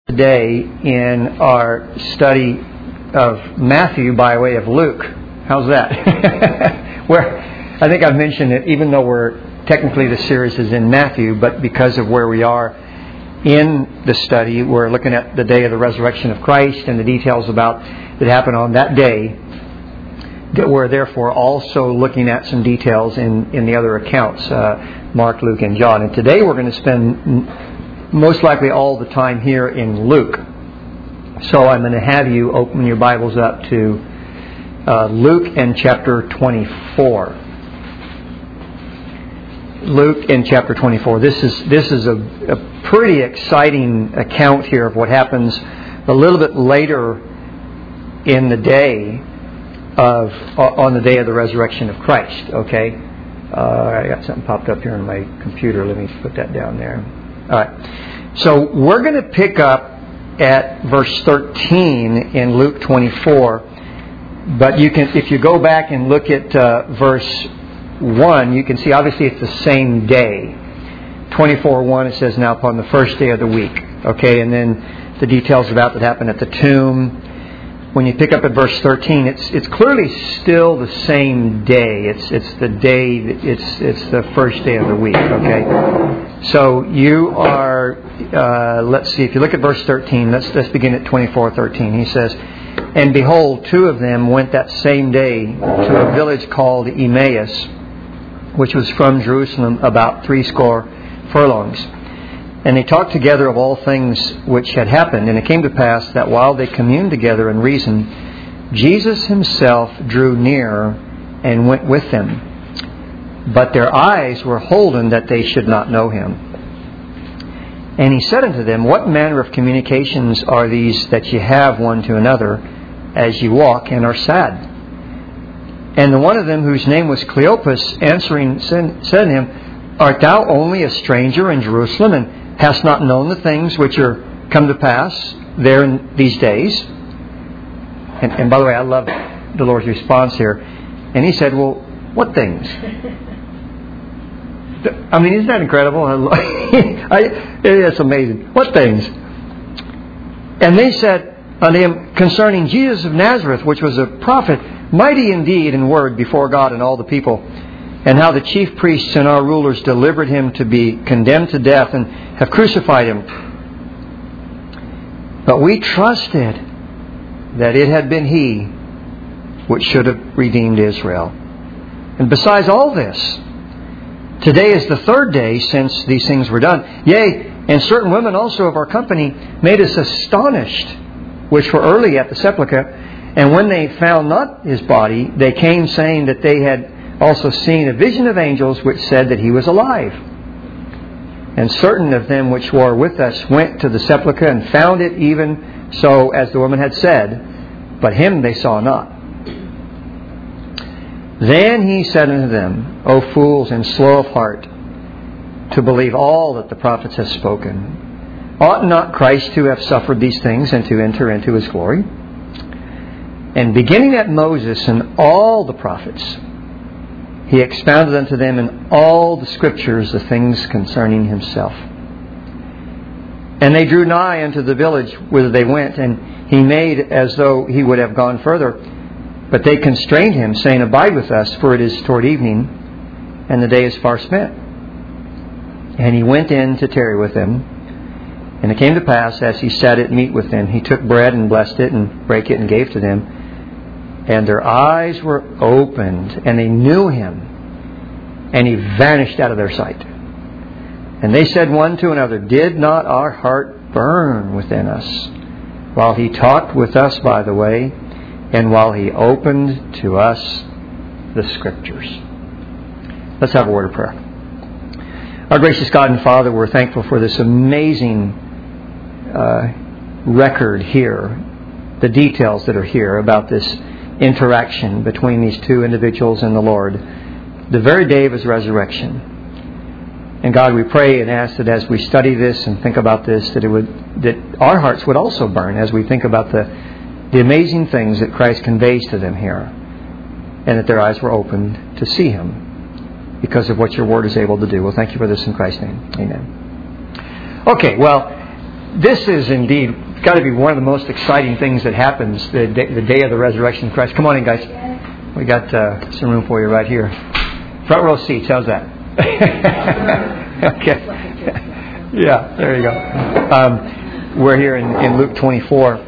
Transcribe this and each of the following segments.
Today in our study of Matthew by way of Luke. How's that? Where I think I've mentioned it, even though technically the series is in Matthew, but because of where we are in the study, we're looking at the day of the resurrection of Christ and the details about that happened on that day. That we're therefore also looking at some details in the other accounts, Mark, Luke, and John. And today we're going to spend most likely all the time here in Luke. So I'm going to have you open your Bibles up to Luke and chapter 24. Luke in chapter 24. This is a pretty exciting account here of what happens a little bit later in the day on the day of the resurrection of Christ. Okay, I got something popped up here on my computer. Let me put that down there. All right. So we're going to pick up at verse 13 in Luke 24. But you can, if you go back and look at verse 1, you can see obviously it's the same day. 24:1 it says, "Now upon the first day of the week." Okay, and then the details about that happened at the tomb. When you pick up at verse 13, it's clearly still the same day. It's the day. It's the first day of the week. Okay. So you are. Let's see. If you look at verse 13, let's begin at 24:13. He says, "And behold, two of them went that same day to a village called Emmaus, which was from Jerusalem about 80 furlongs. And they talked together of all things which had happened. And it came to pass that while they communed together and reasoned, Jesus himself drew near and went with them. But their eyes were holden that they should not know him. And he said unto them, What manner of communications are these that ye have one to another as ye walk and are sad? And the one of them, whose name was Cleopas, answering said to him, Art thou only a stranger in Jerusalem, and hast not known the things which are come to pass there in these days? And by the way, I love the Lord's response here. And he said, Well, what things? I mean, isn't that incredible? It's amazing. What things? And they said unto him, Concerning Jesus of Nazareth, which was a prophet, mighty indeed in word before God and all the people, and how the chief priests and our rulers delivered him to be condemned to death and have crucified him. But we trusted that it had been he which should have redeemed Israel. And besides all this, today is the third day since these things were done. Yea, and certain women also of our company made us astonished, which were early at the sepulchre. And when they found not his body, they came saying that they had also seen a vision of angels which said that he was alive. And certain of them which were with us went to the sepulchre and found it even so as the woman had said, but him they saw not. Then he said unto them, O fools and slow of heart, to believe all that the prophets have spoken. Ought not Christ to have suffered these things and to enter into his glory? And beginning at Moses and all the prophets, he expounded unto them in all the Scriptures the things concerning himself. And they drew nigh unto the village whither they went, and he made as though he would have gone further. But they constrained him, saying, Abide with us, for it is toward evening, and the day is far spent. And he went in to tarry with them. And it came to pass, as he sat at meat with them, he took bread and blessed it, and brake it, and gave to them. And their eyes were opened, and they knew him, and he vanished out of their sight. And they said one to another, Did not our heart burn within us, while he talked with us by the way, and while he opened to us the Scriptures? Let's have a word of prayer. Our gracious God and Father, we're thankful for this amazing record here, the details that are here about this interaction between these two individuals and the Lord, the very day of his resurrection. And God, we pray and ask that as we study this and think about this, that our hearts would also burn as we think about the amazing things that Christ conveys to them here, and that their eyes were opened to see him because of what your word is able to do. Well, thank you for this in Christ's name. Amen. Okay, well, this is indeed got to be one of the most exciting things that happens the day of the resurrection of Christ. Come on in, guys. We got some room for you right here. Front row seats. How's that? Okay. Yeah, there you go. We're here in Luke 24.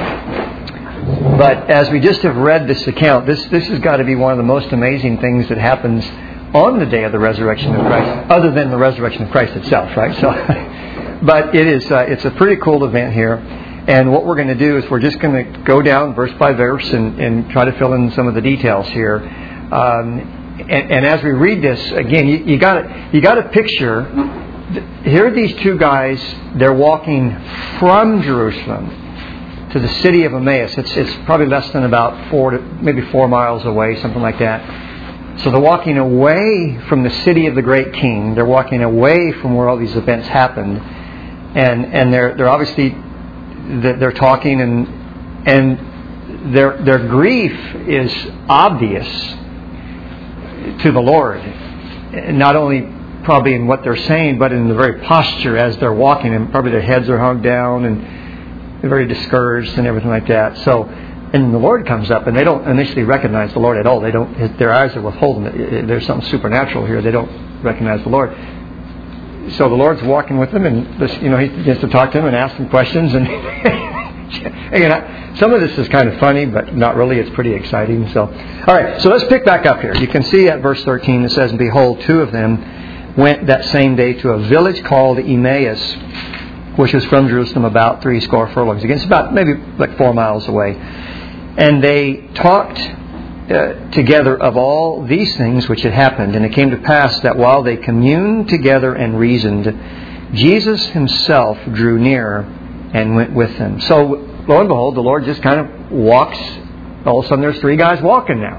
But as we just have read this account, this has got to be one of the most amazing things that happens on the day of the resurrection of Christ, other than the resurrection of Christ itself, right? So, but it's a pretty cool event here. And what we're going to do is we're just going to go down verse by verse and try to fill in some of the details here. And as we read this, again, you got to picture, here are these two guys, they're walking from Jerusalem to the city of Emmaus. It's probably less than about 4 miles away, something like that. So they're walking away from the city of the great king. They're walking away from where all these events happened. And they're obviously they're talking and their grief is obvious to the Lord. Not only probably in what they're saying, but in the very posture as they're walking, and probably their heads are hung down and they're very discouraged and everything like that. So, and the Lord comes up, and they don't initially recognize the Lord at all. They don't. Their eyes are withholding. There's something supernatural here. They don't recognize the Lord. So the Lord's walking with them, and he begins to talk to them and ask them questions. And again, some of this is kind of funny, but not really. It's pretty exciting. So, all right. So let's pick back up here. You can see at verse 13 it says, "And behold, two of them went that same day to a village called Emmaus, which was from Jerusalem about 60 furlongs." Again, it's about maybe like 4 miles away. And they talked together of all these things which had happened. And it came to pass that while they communed together and reasoned, Jesus himself drew near and went with them. So, lo and behold, the Lord just kind of walks. All of a sudden there's 3 guys walking now,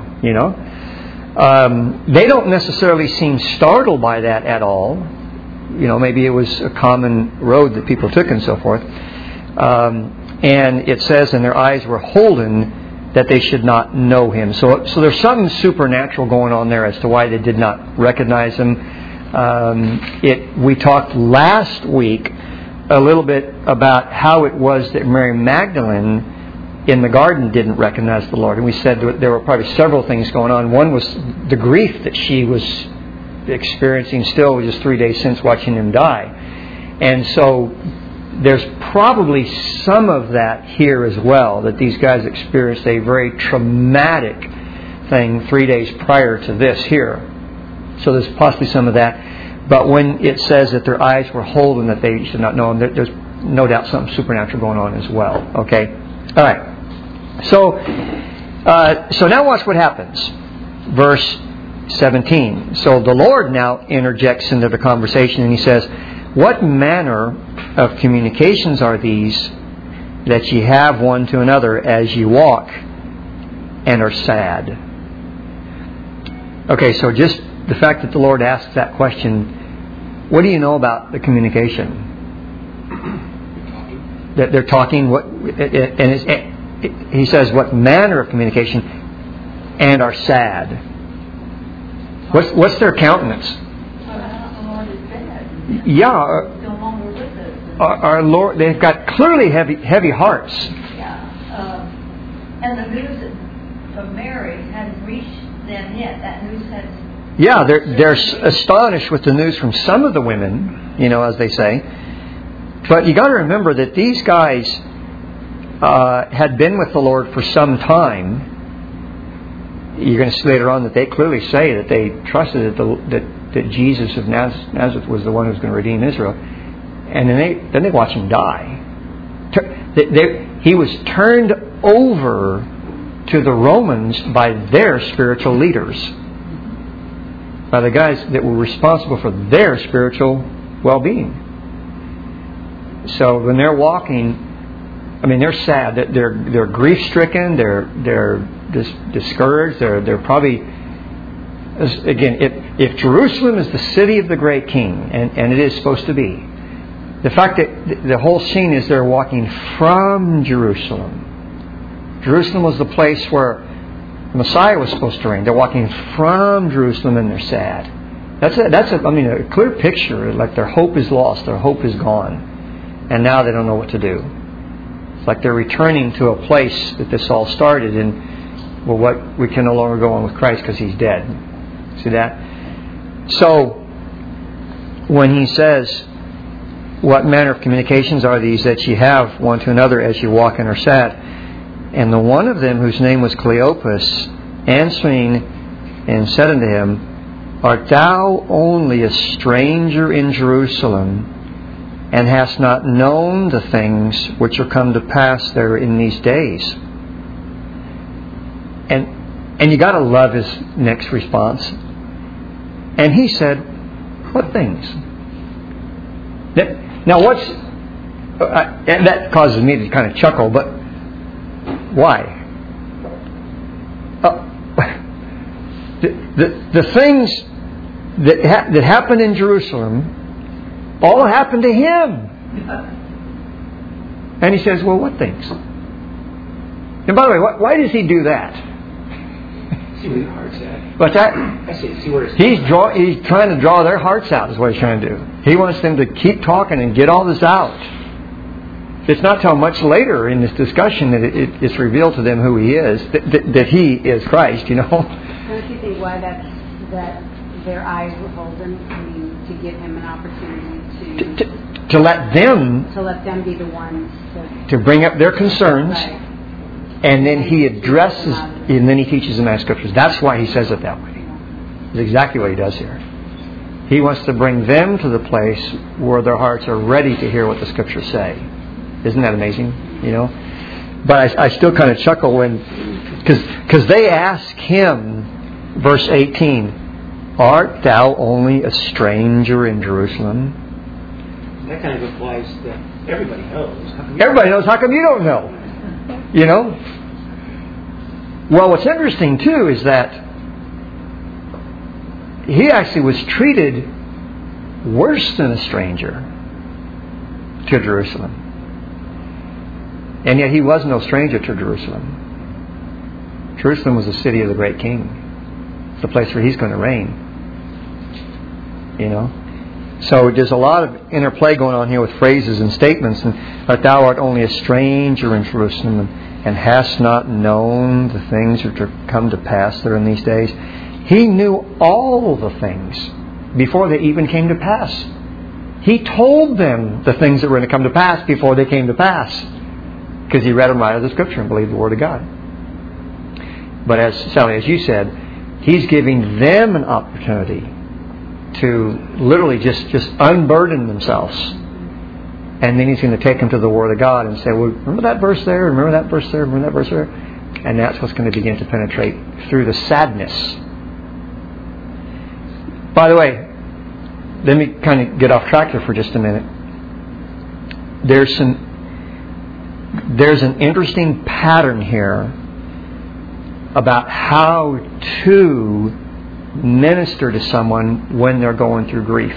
They don't necessarily seem startled by that at all. Maybe it was a common road that people took and so forth. And it says, "And their eyes were holden that they should not know him." So there's something supernatural going on there as to why they did not recognize him. We talked last week a little bit about how it was that Mary Magdalene in the garden didn't recognize the Lord. And we said there were probably several things going on. One was the grief that she was experiencing still just 3 days since watching him die. And so there's probably some of that here as well, that these guys experienced a very traumatic thing 3 days prior to this here. So there's possibly some of that. But when it says that their eyes were holden that they should not know him, there's no doubt something supernatural going on as well. Okay? All right. So now watch what happens. Verse 17. So the Lord now interjects into the conversation and he says, "What manner of communications are these that ye have one to another as ye walk and are sad?" Okay, so just the fact that the Lord asks that question, what do you know about the communication? That they're talking. He says, "What manner of communication and are sad?" What's their countenance? Yeah. Our Lord, they've got clearly heavy hearts. Yeah. And the news from Mary hadn't reached them yet. That news had... Yeah, they're astonished with the news from some of the women, as they say. But you got to remember that these guys had been with the Lord for some time. You're going to see later on that they clearly say that they trusted that Jesus of Nazareth was the one who was going to redeem Israel. And then they watch him die. He was turned over to the Romans by their spiritual leaders, by the guys that were responsible for their spiritual well-being. So when they're walking, they're sad. They're grief-stricken. They're discouraged. They're probably, again, if Jerusalem is the city of the great king, and it is supposed to be, the fact that the whole scene is they're walking from Jerusalem. Jerusalem was the place where the Messiah was supposed to reign. They're walking from Jerusalem and they're sad. That's a clear picture. Like their hope is lost. Their hope is gone. and now they don't know what to do. It's like they're returning to a place that this all started, and well, we can no longer go on with Christ because He's dead. See that? So when He says, what manner of communications are these that ye have one to another as ye walk and are sad? And the one of them, whose name was Cleopas, answering and said unto him, Art thou only a stranger in Jerusalem, and hast not known the things which are come to pass there in these days? And you got to love his next response. And he said, what things? Now what's... and that causes me to kind of chuckle, but why? The things that happened in Jerusalem all happened to him. And he says, well, what things? And by the way, why does he do that? See where your heart's at. What's that? I see where it's He's trying to draw their hearts out, is what he's trying to do. He wants them to keep talking and get all this out. It's not till much later in this discussion that it's revealed to them who he is, that he is Christ, you know. Don't you think why that their eyes were holden? I mean, to give him an opportunity to let them be the ones to bring up their concerns, right. And then he addresses, and then he teaches them out of Scriptures. That's why he says it that way. It's exactly what he does here. He wants to bring them to the place where their hearts are ready to hear what the Scriptures say. Isn't that amazing? You know? But I still kind of chuckle because they ask him, verse 18, Art thou only a stranger in Jerusalem? That kind of implies that everybody knows. Everybody knows. How come you don't know? You know? Well, what's interesting too is that he actually was treated worse than a stranger to Jerusalem. And yet he was no stranger to Jerusalem. Jerusalem was the city of the great king. It's the place where he's going to reign. You know? So there's a lot of interplay going on here with phrases and statements. And but thou art only a stranger in Jerusalem, and hast not known the things which are come to pass there in these days. He knew all the things before they even came to pass. He told them the things that were going to come to pass before they came to pass, because he read them right out of the Scripture and believed the Word of God. But as Sally, as you said, he's giving them an opportunity to literally just unburden themselves. And then he's going to take them to the Word of God and say, well, remember that verse there? Remember that verse there? Remember that verse there? And that's what's going to begin to penetrate through the sadness. By the way, let me kind of get off track here for just a minute. There's an interesting pattern here about how to minister to someone when they're going through grief.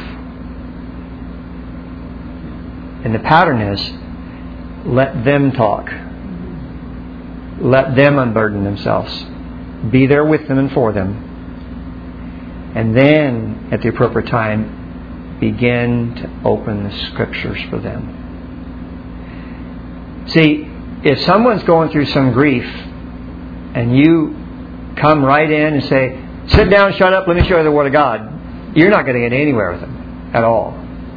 And the pattern is, let them talk. Let them unburden themselves. Be there with them and for them. And then, at the appropriate time, begin to open the Scriptures for them. See, if someone's going through some grief, and you come right in and say, sit down, shut up, let me show you the Word of God, you're not going to get anywhere with them at all.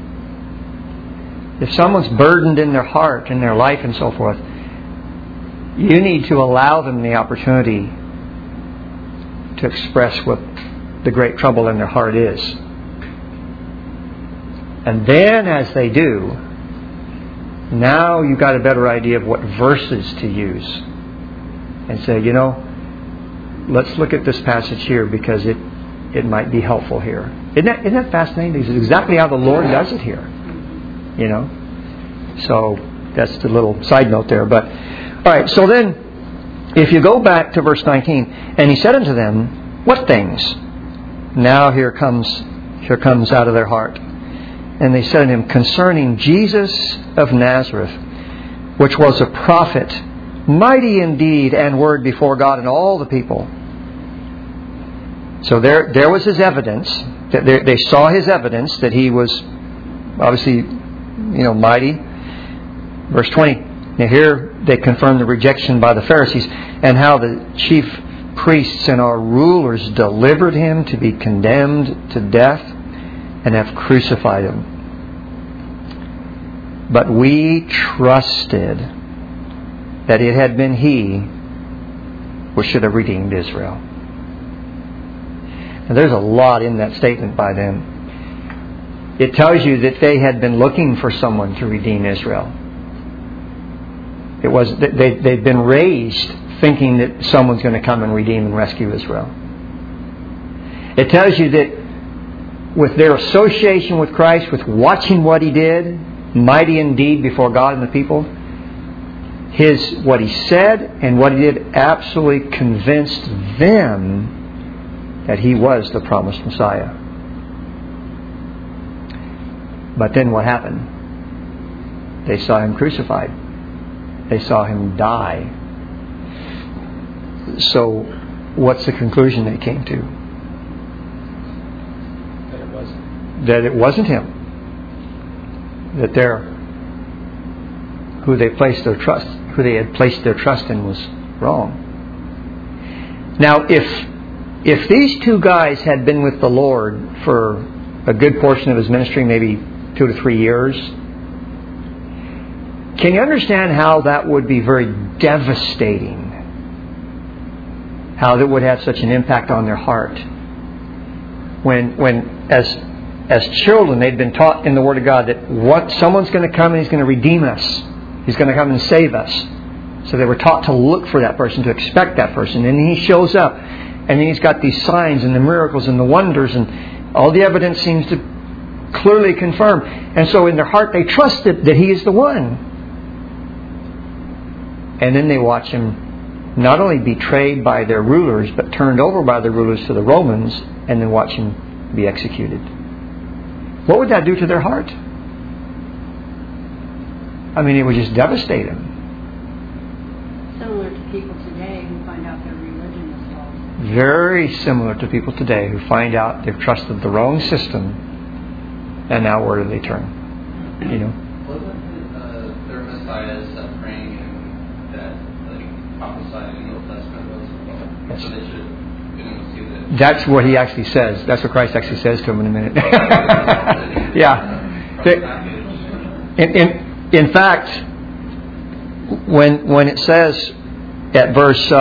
If someone's burdened in their heart, in their life and so forth, you need to allow them the opportunity to express what the great trouble in their heart is. And then as they do, now you've got a better idea of what verses to use. And say, you know, let's look at this passage here because it might be helpful here. Isn't that fascinating? This is exactly how the Lord does it here. You know? So that's the little side note there. But alright, so then if you go back to verse 19, and he said unto them, what things? Now here comes out of their heart. And they said unto him, concerning Jesus of Nazareth, which was a prophet, mighty in deed and word before God and all the people. So there was his evidence. They saw his evidence that he was obviously, mighty. Verse 20. Now here they confirm the rejection by the Pharisees, and how the chief priests and our rulers delivered him to be condemned to death and have crucified him. But we trusted that it had been he which should have redeemed Israel. And there's a lot in that statement by them. It tells you that they had been looking for someone to redeem Israel. It was they'd been raised thinking that someone's going to come and redeem and rescue Israel. It tells you that with their association with Christ, with watching what He did, mighty indeed before God and the people, what He said and what He did absolutely convinced them that He was the promised Messiah. But then what happened? They saw Him crucified. They saw Him die. So, what's the conclusion they came to? That it wasn't Him. That who they had placed their trust in was wrong. Now, if these two guys had been with the Lord for a good portion of His ministry, maybe 2 to 3 years, can you understand how that would be very devastating? How that would have such an impact on their heart. When as children they'd been taught in the Word of God that someone's going to come and He's going to redeem us. He's going to come and save us. So they were taught to look for that person, to expect that person. And He shows up. And then He's got these signs and the miracles and the wonders, and all the evidence seems to clearly confirm. And so in their heart they trusted that He is the one. And then they watch Him not only betrayed by their rulers, but turned over by the rulers to the Romans, and then watch Him be executed. What would that do to their heart? I mean, it would just devastate them. Similar to people today who find out their religion is false. Very similar to people today who find out they've trusted the wrong system, and now where do they turn? You know? Wasn't their Messiah suffering and that prophesied in the Old Testament was? Yes. So they should see that. That's what He actually says. That's what Christ actually says to him in a minute. Yeah. In fact, when it says at verse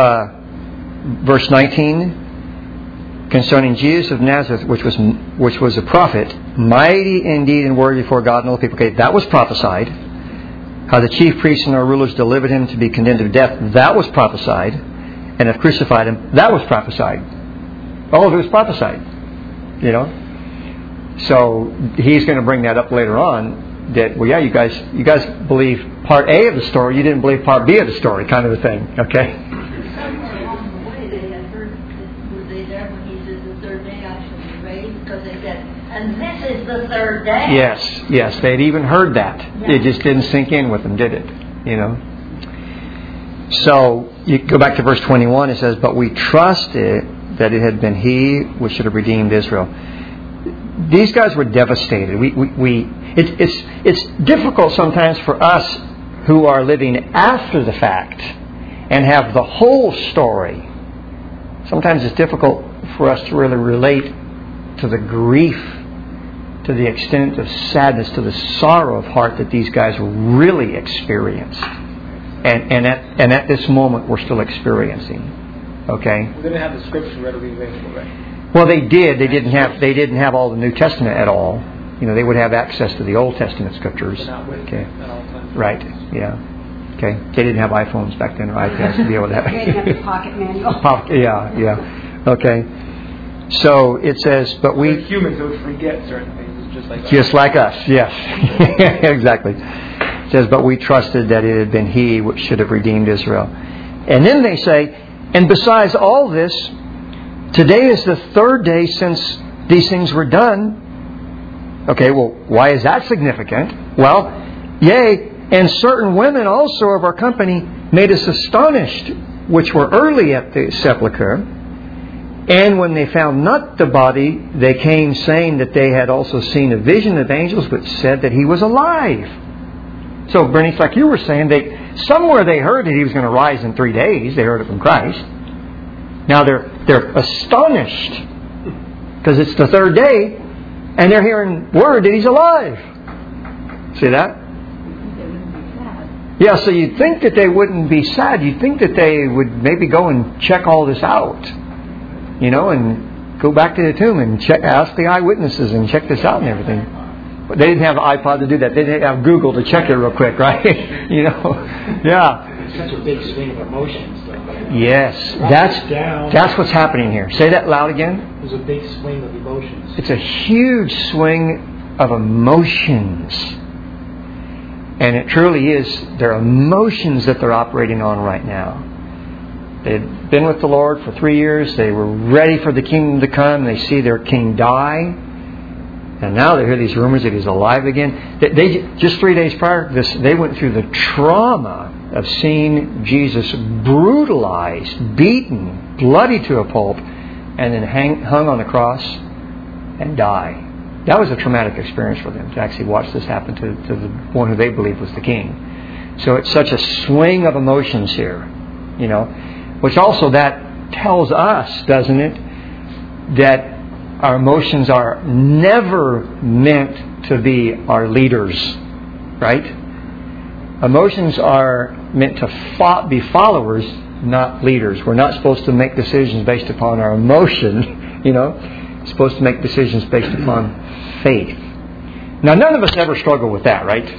19 concerning Jesus of Nazareth, which was a prophet, mighty indeed and worthy before God and all the people. Okay, that was prophesied. How the chief priests and our rulers delivered Him to be condemned to death, that was prophesied, and have crucified Him, that was prophesied. All of it was prophesied. You know? So He's going to bring that up later on. That, well, yeah, you guys believe part A of the story, you didn't believe part B of the story, kind of a thing. Okay? Somewhere along the way they had heard, were they there when He said the third day I shall be raised? Because they said, and this is the third day. Yes, they'd even heard that. Yeah. It just didn't sink in with them, did it? You know? So, you go back to verse 21, it says, but we trusted that it had been He which should have redeemed Israel. These guys were devastated. It's difficult sometimes for us who are living after the fact and have the whole story. Sometimes it's difficult for us to really relate to the grief, to the extent of sadness, to the sorrow of heart that these guys really experienced. And at this moment we're still experiencing. Okay? We didn't have the scripture readily available, right? Well, they did. They didn't have all the New Testament at all. You know, they would have access to the Old Testament scriptures. But not with Okay. at all times. Right. Yeah. Okay. They didn't have iPhones back then or iPads to be able to have. They didn't have the pocket manual. Yeah. Okay. So it says, but we We're humans who forget certain things, it's just like us. Yes. Exactly. It says, but we trusted that it had been He which should have redeemed Israel. And then they say, and besides all this, today is the third day since these things were done. Okay, well, why is that significant? Well, yea, and certain women also of our company made us astonished, which were early at the sepulchre. And when they found not the body, they came saying that they had also seen a vision of angels which said that He was alive. So, Bernice, like you were saying, somewhere they heard that He was going to rise in 3 days. They heard it from Christ. Now they're astonished because it's the third day, and they're hearing word that He's alive. See that? Yeah, so you'd think that they wouldn't be sad. You'd think that they would maybe go and check all this out, and go back to the tomb and ask the eyewitnesses and check this out and everything. But they didn't have an iPod to do that. They didn't have Google to check it real quick, right? Yeah. It's such a big swing of emotions, though. Yes, that's what's happening here. Say that loud again. There's a big swing of emotions. It's a huge swing of emotions. And it truly is. There are emotions that they're operating on right now. They'd been with the Lord for 3 years. They were ready for the kingdom to come. They see their king die. And now they hear these rumors that He's alive again. They just 3 days prior to this, they went through the trauma of seeing Jesus brutalized, beaten, bloody to a pulp, and then hung on the cross and die. That was a traumatic experience for them to actually watch this happen to the one who they believed was the king. So it's such a swing of emotions here, which also that tells us, doesn't it, that our emotions are never meant to be our leaders, right? Emotions are meant to be followers, not leaders. We're not supposed to make decisions based upon our emotion, We're supposed to make decisions based upon faith. Now, none of us ever struggle with that, right?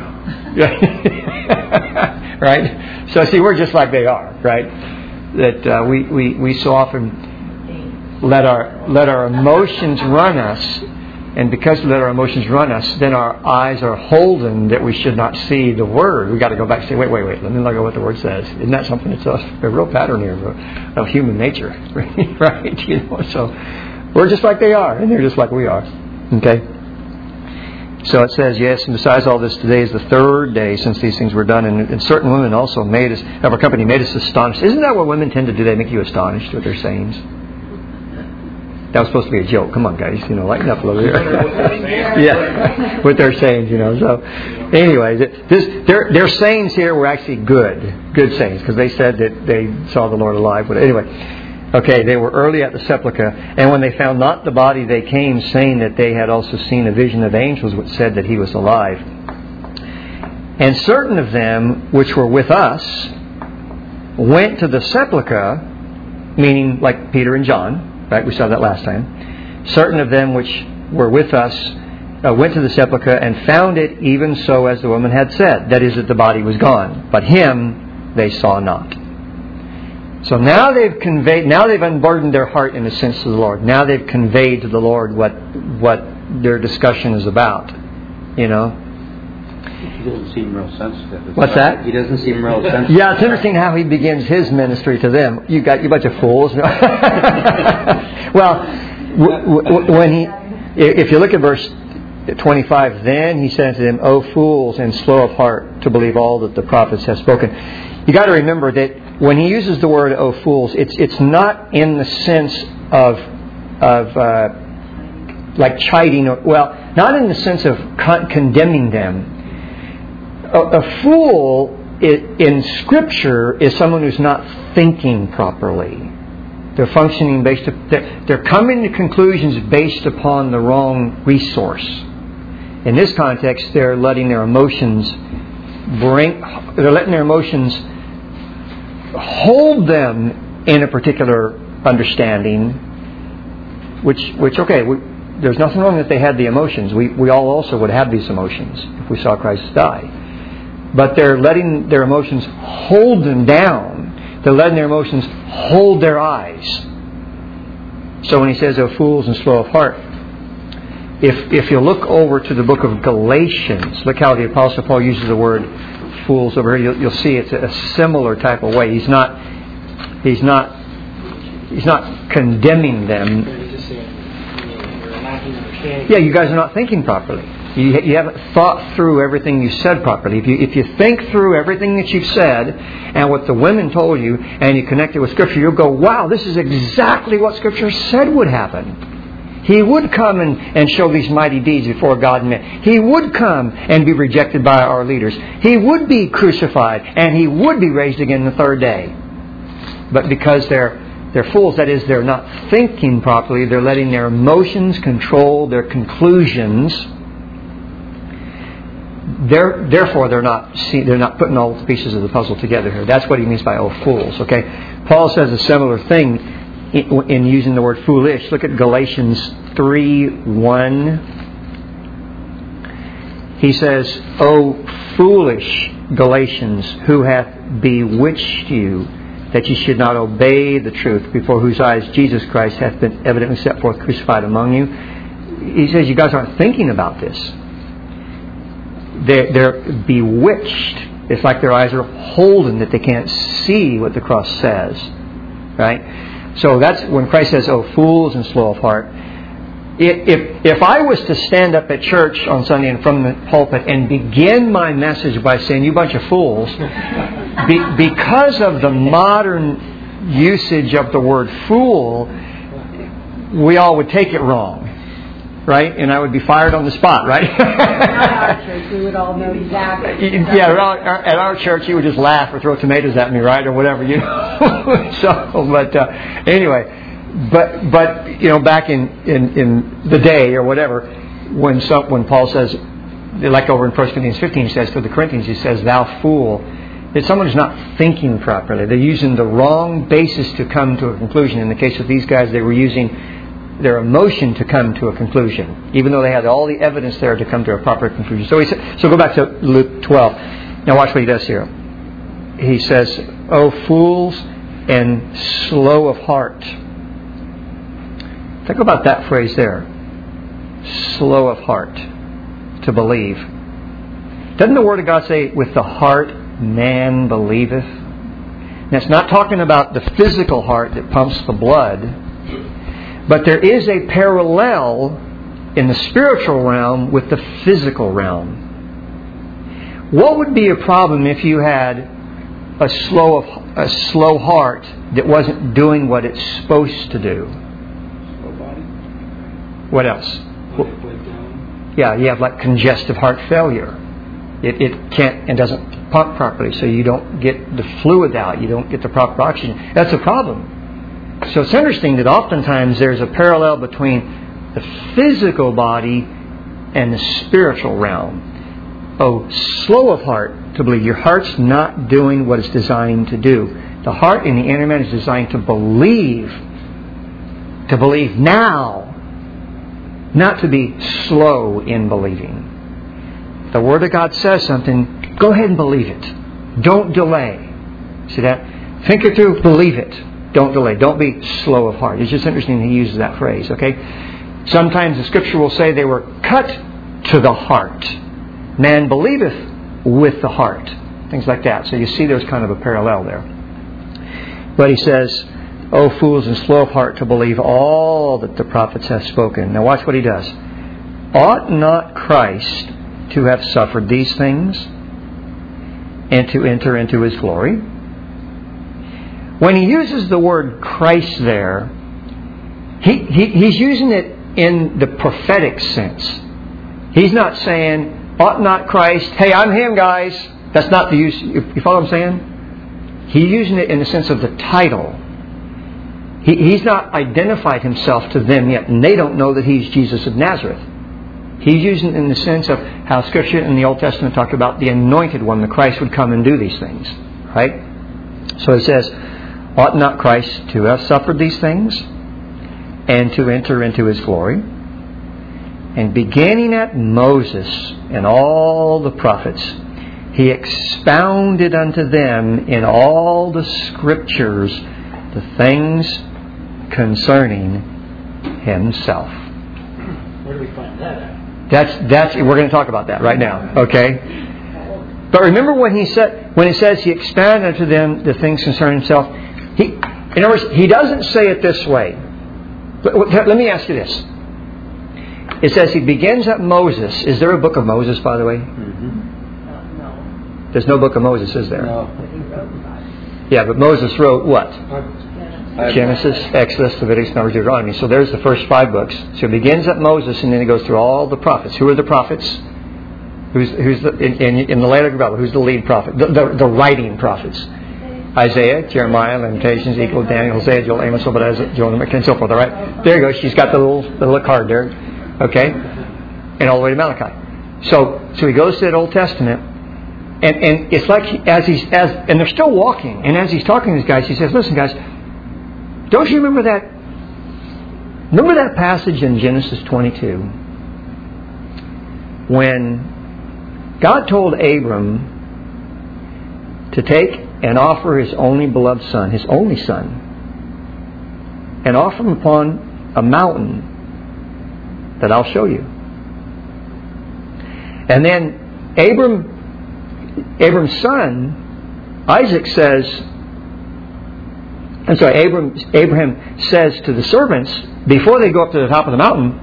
Right? So, see, we're just like they are, right? That we so often let our emotions run us, and because we let our emotions run us, then our eyes are holden that we should not see the Word. We've got to go back and say, wait, let me look at what the Word says. Isn't that something that's a real pattern here of human nature? Right? So we're just like they are, and they're just like we are. Okay? So it says, yes, and besides all this, today is the third day since these things were done, and certain women also of our company made us astonished. Isn't that what women tend to do? They make you astonished with their sayings. That was supposed to be a joke. Come on, guys. Lighten up a little bit. Yeah, with their sayings, So, anyways, their sayings here were actually good sayings, because they said that they saw the Lord alive. But anyway, okay, they were early at the sepulchre, and when they found not the body, they came, saying that they had also seen a vision of angels which said that He was alive. And certain of them which were with us went to the sepulchre, meaning like Peter and John. Right, we saw that last time. Certain of them which were with us went to the sepulchre and found it even so as the woman had said. That is, that the body was gone. But Him they saw not. So now they've unburdened their heart in a sense to the Lord. Now they've conveyed to the Lord what their discussion is about. He doesn't seem real sensitive. What's that? He doesn't seem real sensitive. Yeah, it's interesting how He begins His ministry to them. You bunch of fools. Well, if you look at verse 25, then He said to them, O fools and slow of heart to believe all that the prophets have spoken. You got to remember that when He uses the word "O fools," it's not in the sense of like chiding, not in the sense of condemning them. A fool in Scripture is someone who's not thinking properly. They're functioning they're coming to conclusions based upon the wrong resource. In this context, they're letting their emotions hold them in a particular understanding, there's nothing wrong that they had the emotions. We all also would have these emotions if we saw Christ die. But they're letting their emotions hold them down. They're letting their emotions hold their eyes. So when He says, "O fools and slow of heart," if you look over to the book of Galatians, look how the Apostle Paul uses the word "fools" over here. You'll see it's a similar type of way. He's not condemning them. Yeah, you guys are not thinking properly. You haven't thought through everything you said properly. If you think through everything that you've said and what the women told you, and you connect it with Scripture, you'll go, wow, this is exactly what Scripture said would happen. He would come and show these mighty deeds before God and men. He would come and be rejected by our leaders. He would be crucified, and He would be raised again the third day. But because they're fools, that is, they're not thinking properly, they're letting their emotions control their conclusions. Therefore, they're not putting all the pieces of the puzzle together here. That's what he means by, oh, fools. Okay, Paul says a similar thing in using the word foolish. Look at Galatians 3:1. He says, "O foolish Galatians, who hath bewitched you, that ye should not obey the truth, before whose eyes Jesus Christ hath been evidently set forth crucified among you." He says, you guys aren't thinking about this. They're bewitched. It's like their eyes are holden, that they can't see what the cross says. Right? So that's when Christ says, "Oh, fools and slow of heart." If I was to stand up at church on Sunday and from the pulpit and begin my message by saying, "You bunch of fools," because of the modern usage of the word fool, we all would take it wrong. Right? And I would be fired on the spot, right? At our church, we would all know exactly. Yeah, at our church, you would just laugh or throw tomatoes at me, right? Or whatever, you know. Anyway, but you know, back in the day or whatever, when Paul says, like over in 1 Corinthians 15, he says to the Corinthians, he says, "Thou fool," it's someone who's not thinking properly. They're using the wrong basis to come to a conclusion. In the case of these guys, they were using their emotion to come to a conclusion, even though they had all the evidence there to come to a proper conclusion. So go back to Luke 12. Now watch what he does here. He says, "O fools and slow of heart." Think about that phrase there. Slow of heart to believe. Doesn't the Word of God say, "With the heart man believeth"? And it's not talking about the physical heart that pumps the blood. But there is a parallel in the spiritual realm with the physical realm. What would be a problem if you had a slow heart that wasn't doing what it's supposed to do? Slow body. What else? Breakdown. Yeah, you have like congestive heart failure. It can't and doesn't pump properly, so you don't get the fluid out. You don't get the proper oxygen. That's a problem. So it's interesting that oftentimes there's a parallel between the physical body and the spiritual realm. Oh, slow of heart to believe. Your heart's not doing what it's designed to do. The heart in the inner man is designed to believe now, not to be slow in believing. If the Word of God says something, go ahead and believe it. Don't delay. See that? Think it through, believe it. Don't delay. Don't be slow of heart. It's just interesting he uses that phrase, okay? Sometimes the Scripture will say they were cut to the heart. Man believeth with the heart. Things like that. So you see there's kind of a parallel there. But he says, "O fools and slow of heart to believe all that the prophets have spoken." Now watch what he does. "Ought not Christ to have suffered these things and to enter into His glory?" When he uses the word Christ there, he's using it in the prophetic sense. He's not saying, "Ought not Christ, hey, I'm Him, guys." That's not the use. You follow what I'm saying? He's using it in the sense of the title. He's not identified Himself to them yet, and they don't know that He's Jesus of Nazareth. He's using it in the sense of how Scripture in the Old Testament talked about the anointed one, the Christ would come and do these things. Right? So he says, "Ought not Christ to have suffered these things and to enter into His glory?" And beginning at Moses and all the prophets, He expounded unto them in all the Scriptures the things concerning Himself. Where do we find that at? That's we're going to talk about that right now, okay? But remember when it says He expounded unto them the things concerning Himself. In other words, He doesn't say it this way. Let me ask you this. It says He begins at Moses. Is there a book of Moses, by the way? Mm-hmm. No. There's no book of Moses, is there? No. Yeah, but Moses wrote what? Genesis, Exodus, Leviticus, Numbers, Deuteronomy. So there's the first 5 books. So it begins at Moses, and then it goes through all the prophets. Who are the prophets? Who's in the later Bible? Who's the lead prophet? The writing prophets. Isaiah, Jeremiah, Lamentations, Ezekiel, Daniel, Hosea, Joel, Amos, Obadiah, Jonah, and so forth. All right, there you go. She's got the little card there. Okay, and all the way to Malachi. So he goes to that Old Testament, and it's like and they're still walking. And as he's talking to these guys, he says, "Listen, guys, don't you remember that? Remember that passage in Genesis 22 when God told Abram to take and offer his only beloved son, his only son, and offer him upon a mountain that I'll show you." And then Abram's son, Isaac says, Abraham says to the servants, before they go up to the top of the mountain,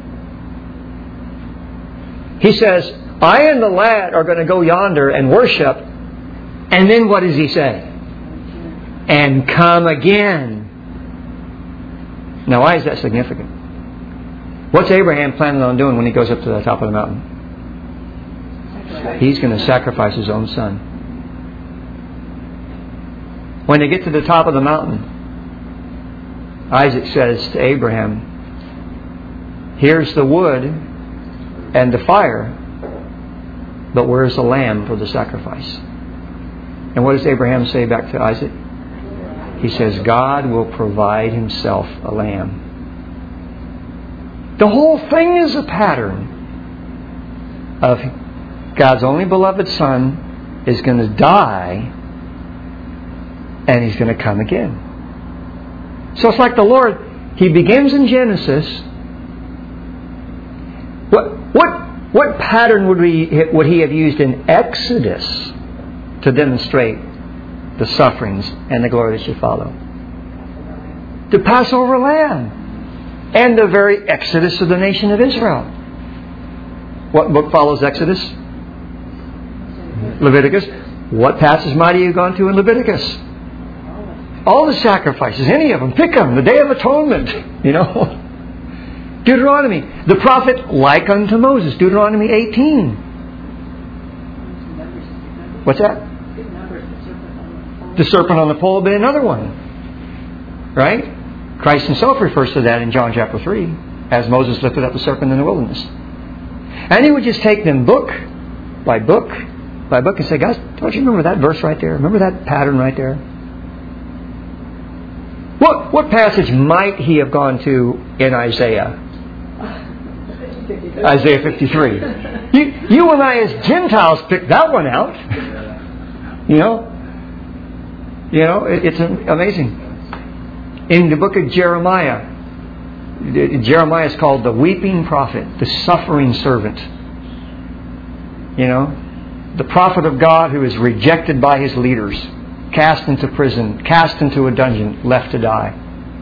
he says, "I and the lad are going to go yonder and worship." And then what does he say? "And come again." Now, why is that significant? What's Abraham planning on doing when he goes up to the top of the mountain? He's going to sacrifice his own son. When they get to the top of the mountain, Isaac says to Abraham, "Here's the wood and the fire, but where's the lamb for the sacrifice?" And what does Abraham say back to Isaac? He says, "God will provide himself a lamb." The whole thing is a pattern of God's only beloved Son is going to die, and He's going to come again. So it's like the Lord, He begins in Genesis. What pattern would He have used in Exodus to demonstrate the sufferings and the glory that should follow? The Passover lamb and the very exodus of the nation of Israel. What book follows Exodus? Leviticus. What passage might you have gone to in Leviticus? All the sacrifices, any of them, pick them. The Day of Atonement, Deuteronomy. The prophet like unto Moses, Deuteronomy 18. What's that? The serpent on the pole will be another one. Right? Christ Himself refers to that in John chapter 3, as Moses lifted up the serpent in the wilderness. And He would just take them book by book by book and say, "Guys, don't you remember that verse right there? Remember that pattern right there?" What passage might He have gone to in Isaiah? Isaiah 53. You and I as Gentiles picked that one out. It's amazing. In the book of Jeremiah is called the weeping prophet, the suffering servant. The prophet of God who is rejected by his leaders, cast into prison, cast into a dungeon, left to die.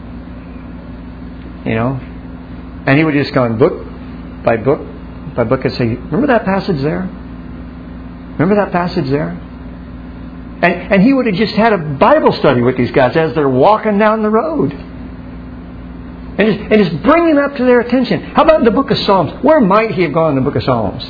And he would just go in book by book by book and say, "Remember that passage there? Remember that passage there?" And he would have just had a Bible study with these guys as they're walking down the road. And just bringing up to their attention. How about in the book of Psalms? Where might he have gone in the book of Psalms?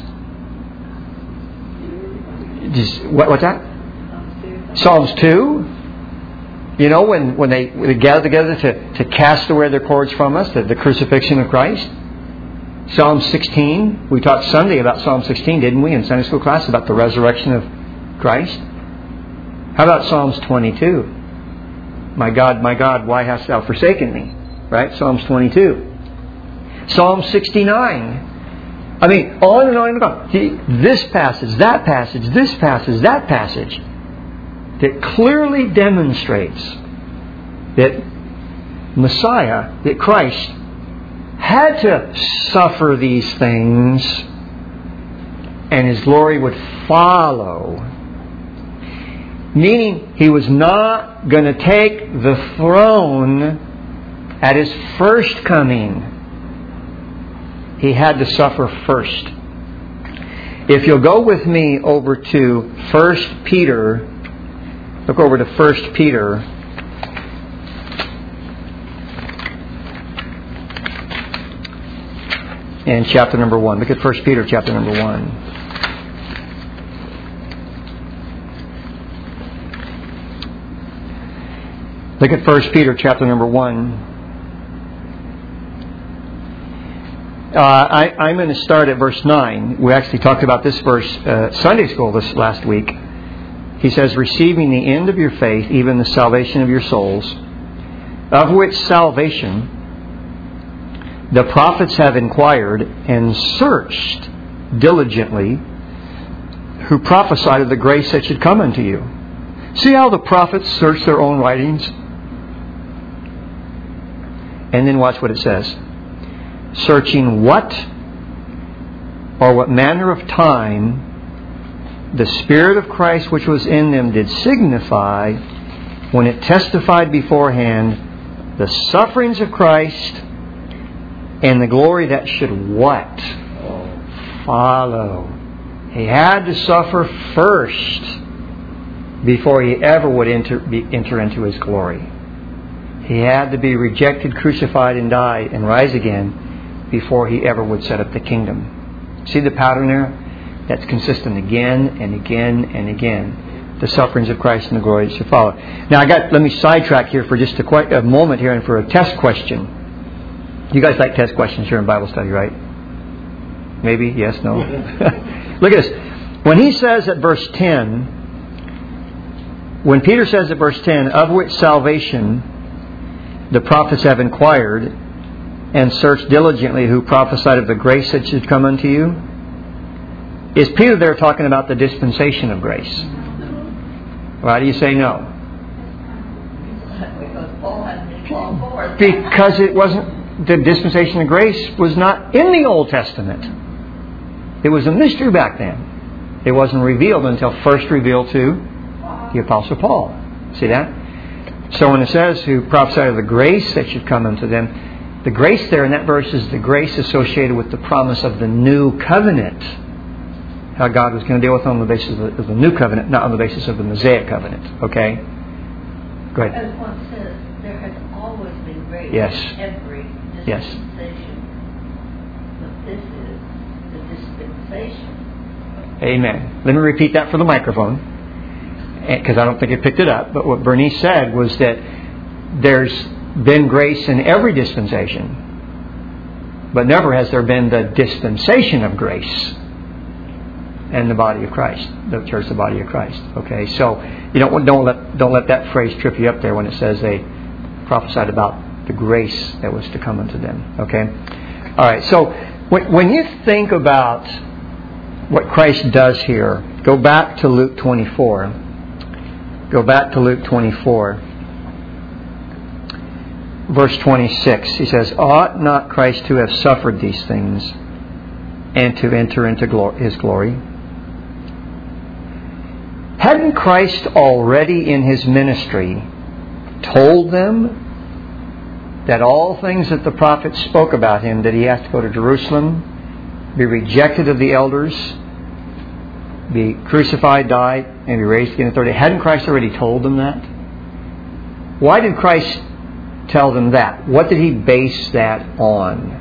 What's that? Psalms 2. When they gather together to cast away their cords from us, the crucifixion of Christ. Psalm 16. We talked Sunday about Psalm 16, didn't we, in Sunday school class, about the resurrection of Christ? How about Psalms 22? My God, why hast thou forsaken me? Right? Psalms 22. Psalm 69. I mean, on and on and on. This passage, that passage, this passage, that passage, that clearly demonstrates that Messiah, that Christ, had to suffer these things and His glory would follow. Meaning, He was not going to take the throne at His first coming. He had to suffer first. If you'll go with me over to 1 Peter, look over to 1 Peter and chapter number 1. Look at 1 Peter chapter number 1. Look at 1 Peter chapter number 1. I'm going to start at verse 9. We actually talked about this verse Sunday school this last week. He says, receiving the end of your faith, even the salvation of your souls, of which salvation the prophets have inquired and searched diligently, who prophesied of the grace that should come unto you. See how the prophets search their own writings? And then watch what it says. Searching what or what manner of time the Spirit of Christ which was in them did signify when it testified beforehand the sufferings of Christ and the glory that should what? Follow. He had to suffer first before he ever would enter into His glory. He had to be rejected, crucified, and die and rise again before He ever would set up the kingdom. See the pattern there? That's consistent again and again and again. The sufferings of Christ and the glory that should follow. Now let me sidetrack here for just a moment here and for a test question. You guys like test questions here in Bible study, right? Maybe? Yes? No? Look at this. When he says at verse 10, when Peter says at verse 10, of which salvation the prophets have inquired and searched diligently, who prophesied of the grace that should come unto you. Is Peter there talking about the dispensation of grace? Why do you say no? Because it wasn't, the dispensation of grace was not in the Old Testament. It was a mystery back then. It wasn't revealed until first revealed to the Apostle Paul. See that? So when it says, who prophesied of the grace that should come unto them, the grace there in that verse is the grace associated with the promise of the new covenant. How God was going to deal with them on the basis of the new covenant, not on the basis of the Mosaic covenant. Okay? Go ahead. As one says, there has always been grace Yes. in every dispensation. But this is the dispensation. Amen. Let me repeat that for the microphone, because I don't think it picked it up. But what Bernice said was that there's been grace in every dispensation, but never has there been the dispensation of grace and the body of Christ, the church, the body of Christ. Okay, so you don't let that phrase trip you up there when it says they prophesied about the grace that was to come unto them. Okay, all right. So when you think about what Christ does here, go back to Luke 24. Go back to Luke 24. Verse 26, he says, ought not Christ to have suffered these things and to enter into His glory? Hadn't Christ already in His ministry told them that all things that the prophets spoke about Him, that He has to go to Jerusalem, be rejected of the elders, be crucified, die, and be raised again the third day? Hadn't Christ already told them that? Why did Christ tell them that? What did He base that on?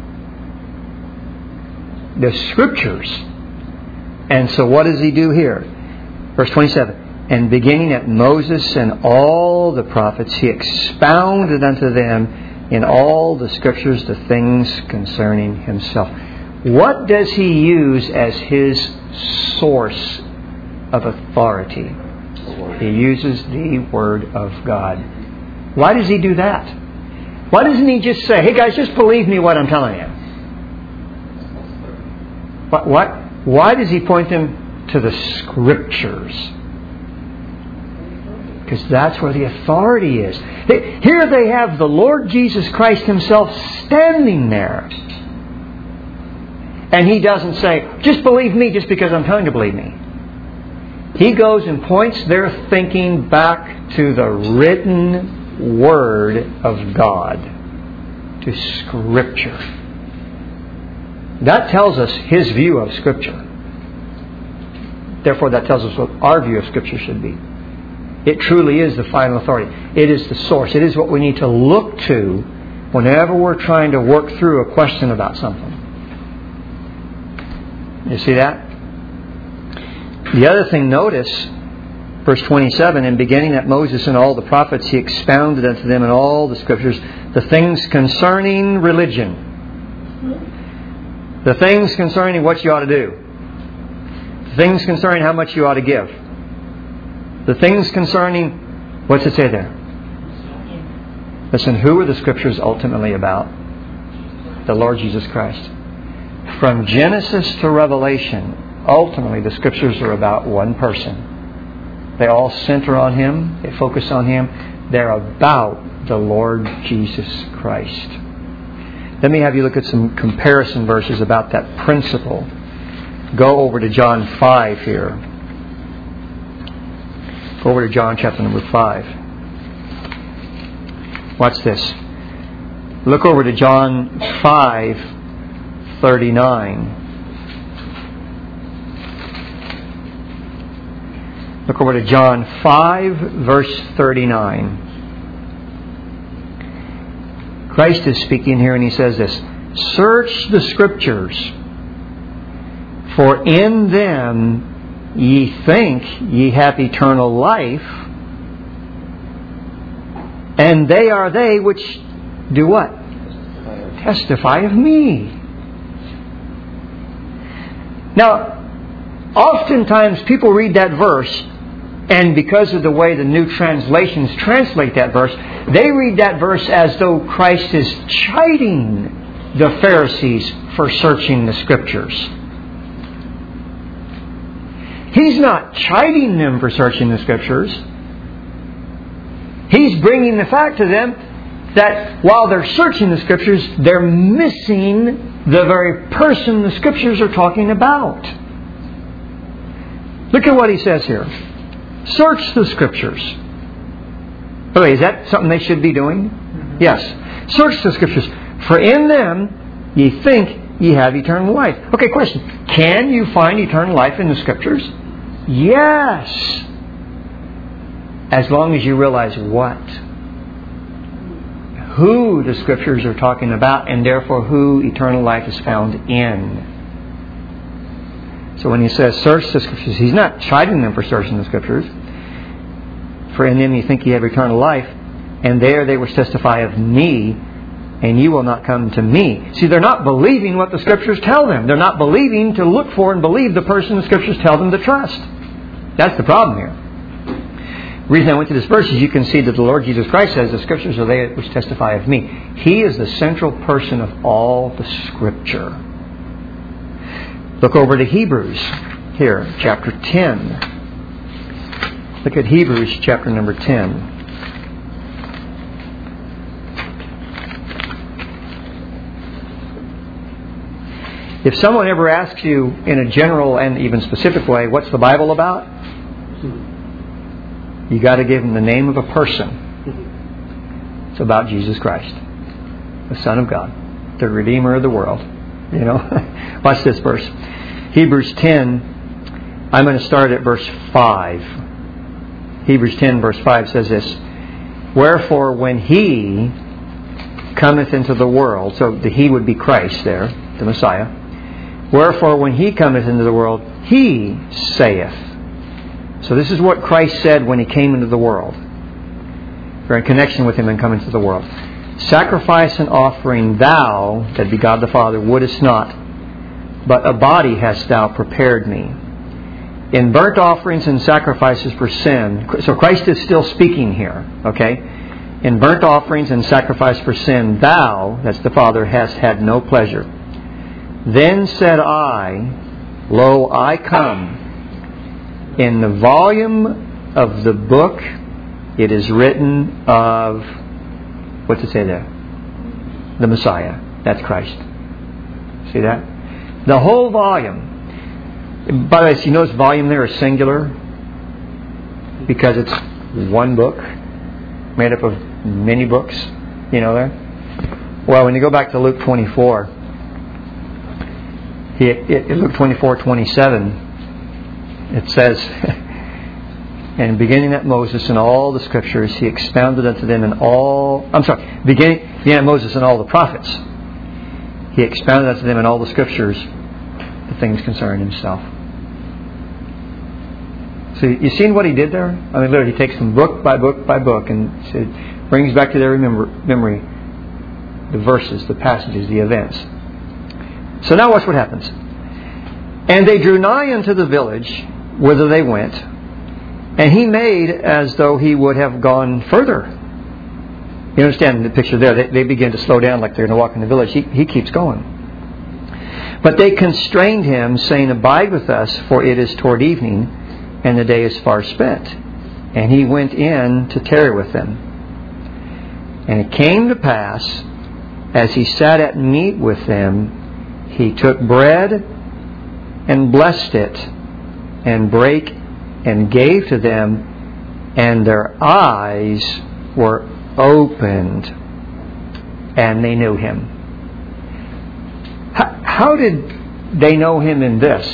The Scriptures. And so what does He do here? Verse 27. And beginning at Moses and all the prophets, He expounded unto them in all the Scriptures the things concerning Himself. What does He use as His source of authority? He uses the Word of God. Why does He do that? Why doesn't He just say, hey guys, just believe me what I'm telling you? But why does He point them to the Scriptures? Because that's where the authority is. Here they have the Lord Jesus Christ Himself standing there. And He doesn't say, just believe me just because I'm telling you to believe me. He goes and points their thinking back to the written Word of God, to Scripture. That tells us His view of Scripture. Therefore, that tells us what our view of Scripture should be. It truly is the final authority. It is the source. It is what we need to look to whenever we're trying to work through a question about something. You see that? The other thing, notice, verse 27, in beginning at Moses and all the prophets, he expounded unto them in all the Scriptures the things concerning religion. The things concerning what you ought to do. The things concerning how much you ought to give. The things concerning, what's it say there? Listen, who are the Scriptures ultimately about? The Lord Jesus Christ. From Genesis to Revelation, ultimately the Scriptures are about one person. They all center on Him. They focus on Him. They're about the Lord Jesus Christ. Let me have you look at some comparison verses about that principle. Go over to John 5 here. Go over to John chapter number 5. Watch this. Look over to John 5:39. Look over to John 5, verse 39. Christ is speaking here and He says this, "Search the Scriptures, for in them ye think ye have eternal life, and they are they which do what? Testify of me." Now, oftentimes people read that verse, and because of the way the new translations translate that verse, they read that verse as though Christ is chiding the Pharisees for searching the Scriptures. He's not chiding them for searching the Scriptures. He's bringing the fact to them that while they're searching the Scriptures, they're missing the very person the Scriptures are talking about. Look at what He says here. Search the Scriptures. By the way, is that something they should be doing? Yes. Search the Scriptures. For in them ye think ye have eternal life. Okay, question. Can you find eternal life in the Scriptures? Yes. As long as you realize what? Who the Scriptures are talking about, and therefore who eternal life is found in. So when He says search the Scriptures, He's not chiding them for searching the Scriptures. For in them you think ye have eternal life, and there they which testify of me, and you will not come to me. See, they're not believing what the Scriptures tell them. They're not believing to look for and believe the person the Scriptures tell them to trust. That's the problem here. The reason I went to this verse is you can see that the Lord Jesus Christ says the Scriptures are they which testify of me. He is the central person of all the Scripture. Look over to Hebrews here, chapter 10. Look at Hebrews chapter number 10. If someone ever asks you in a general and even specific way, what's the Bible about? You got to give them the name of a person. It's about Jesus Christ, the Son of God, the Redeemer of the world. You know, watch this verse. Hebrews 10, I'm going to start at verse 5. Hebrews 10 verse 5 says this, "Wherefore when He cometh into the world," so the He would be Christ there, the Messiah. "Wherefore when He cometh into the world, He saith." So this is what Christ said when He came into the world. We're in connection with Him and coming into the world. "Sacrifice and offering thou," that be God the Father, "wouldest not, but a body hast thou prepared me. In burnt offerings and sacrifices for sin." So Christ is still speaking here. Okay? "In burnt offerings and sacrifice for sin, thou," that's the Father, "hast had no pleasure. Then said I, Lo, I come. In the volume of the book it is written of," what's it say there? The Messiah. That's Christ. See that? The whole volume. By the way, you notice volume there is singular because it's one book made up of many books. You know there? Well, when you go back to Luke 24, Luke 24:27, it says, "And beginning at Moses and all the Scriptures, He expounded unto them in all..." beginning at Moses and all the prophets, He expounded unto them in all the Scriptures the the things concerning Himself. So you seen what He did there? I mean, literally, He takes them book by book by book and brings back to their memory the verses, the passages, the events. So now watch what happens. And they drew nigh unto the village whither they went, and He made as though He would have gone further. You understand the picture there? They begin to slow down like they're going to walk in the village. He keeps going. But they constrained Him, saying, Abide with us, for it is toward evening, and the day is far spent. And He went in to tarry with them. And it came to pass, as He sat at meat with them, He took bread and blessed it, and brake and gave to them, and their eyes were opened, and they knew Him. How did they know Him in this?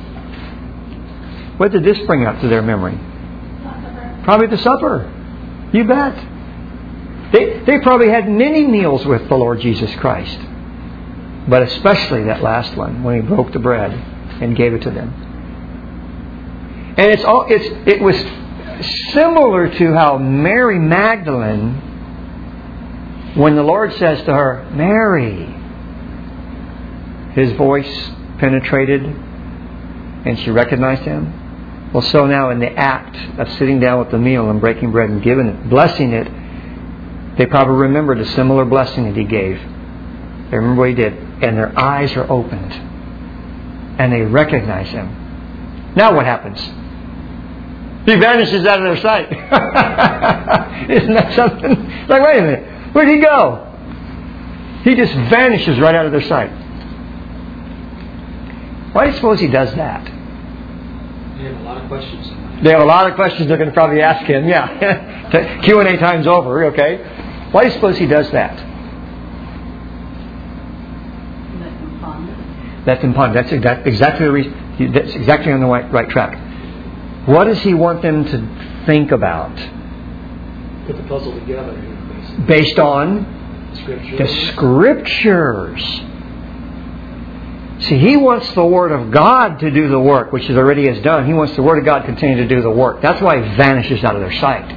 What did this bring up to their memory? Probably the supper. You bet. They probably had many meals with the Lord Jesus Christ, but especially that last one when He broke the bread and gave it to them. And it was similar to how Mary Magdalene, when the Lord says to her, Mary, His voice penetrated and she recognized Him. Well, so now in the act of sitting down with the meal and breaking bread and giving it, blessing it, they probably remembered a similar blessing that He gave. They remember what He did. And their eyes are opened. And they recognize Him. Now what happens? He vanishes out of their sight. Isn't that something? It's like, wait a minute. Where'd He go? He just vanishes right out of their sight. Why do you suppose He does that? They have a lot of questions. They have a lot of questions they're going to probably ask Him. Yeah. Q&A time's over, okay? Why do you suppose He does that? Let them ponder. That's exactly the reason. That's exactly on the right track. What does He want them to think about? Put the puzzle together. Based on the Scriptures. See, He wants the Word of God to do the work, which He already has done. He wants the Word of God to continue to do the work. That's why He vanishes out of their sight.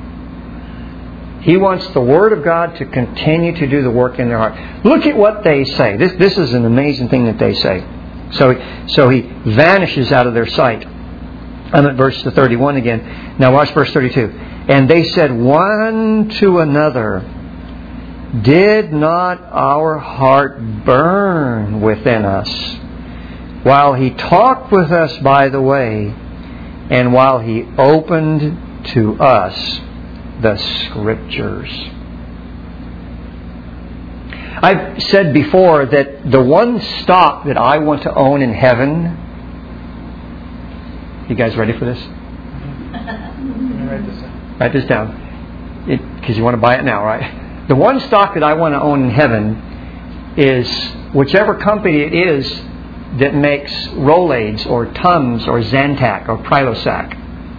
He wants the Word of God to continue to do the work in their heart. Look at what they say. This is an amazing thing that they say. So He vanishes out of their sight. I'm at verse 31 again. Now watch verse 32. And they said one to another, Did not our heart burn within us while He talked with us by the way, and while He opened to us the Scriptures? I've said before that the one stock that I want to own in heaven. You guys ready for this? Write this down. Because you want to buy it now, right? The one stock that I want to own in heaven is whichever company it is that makes Rolaids or Tums or Zantac or Prilosec.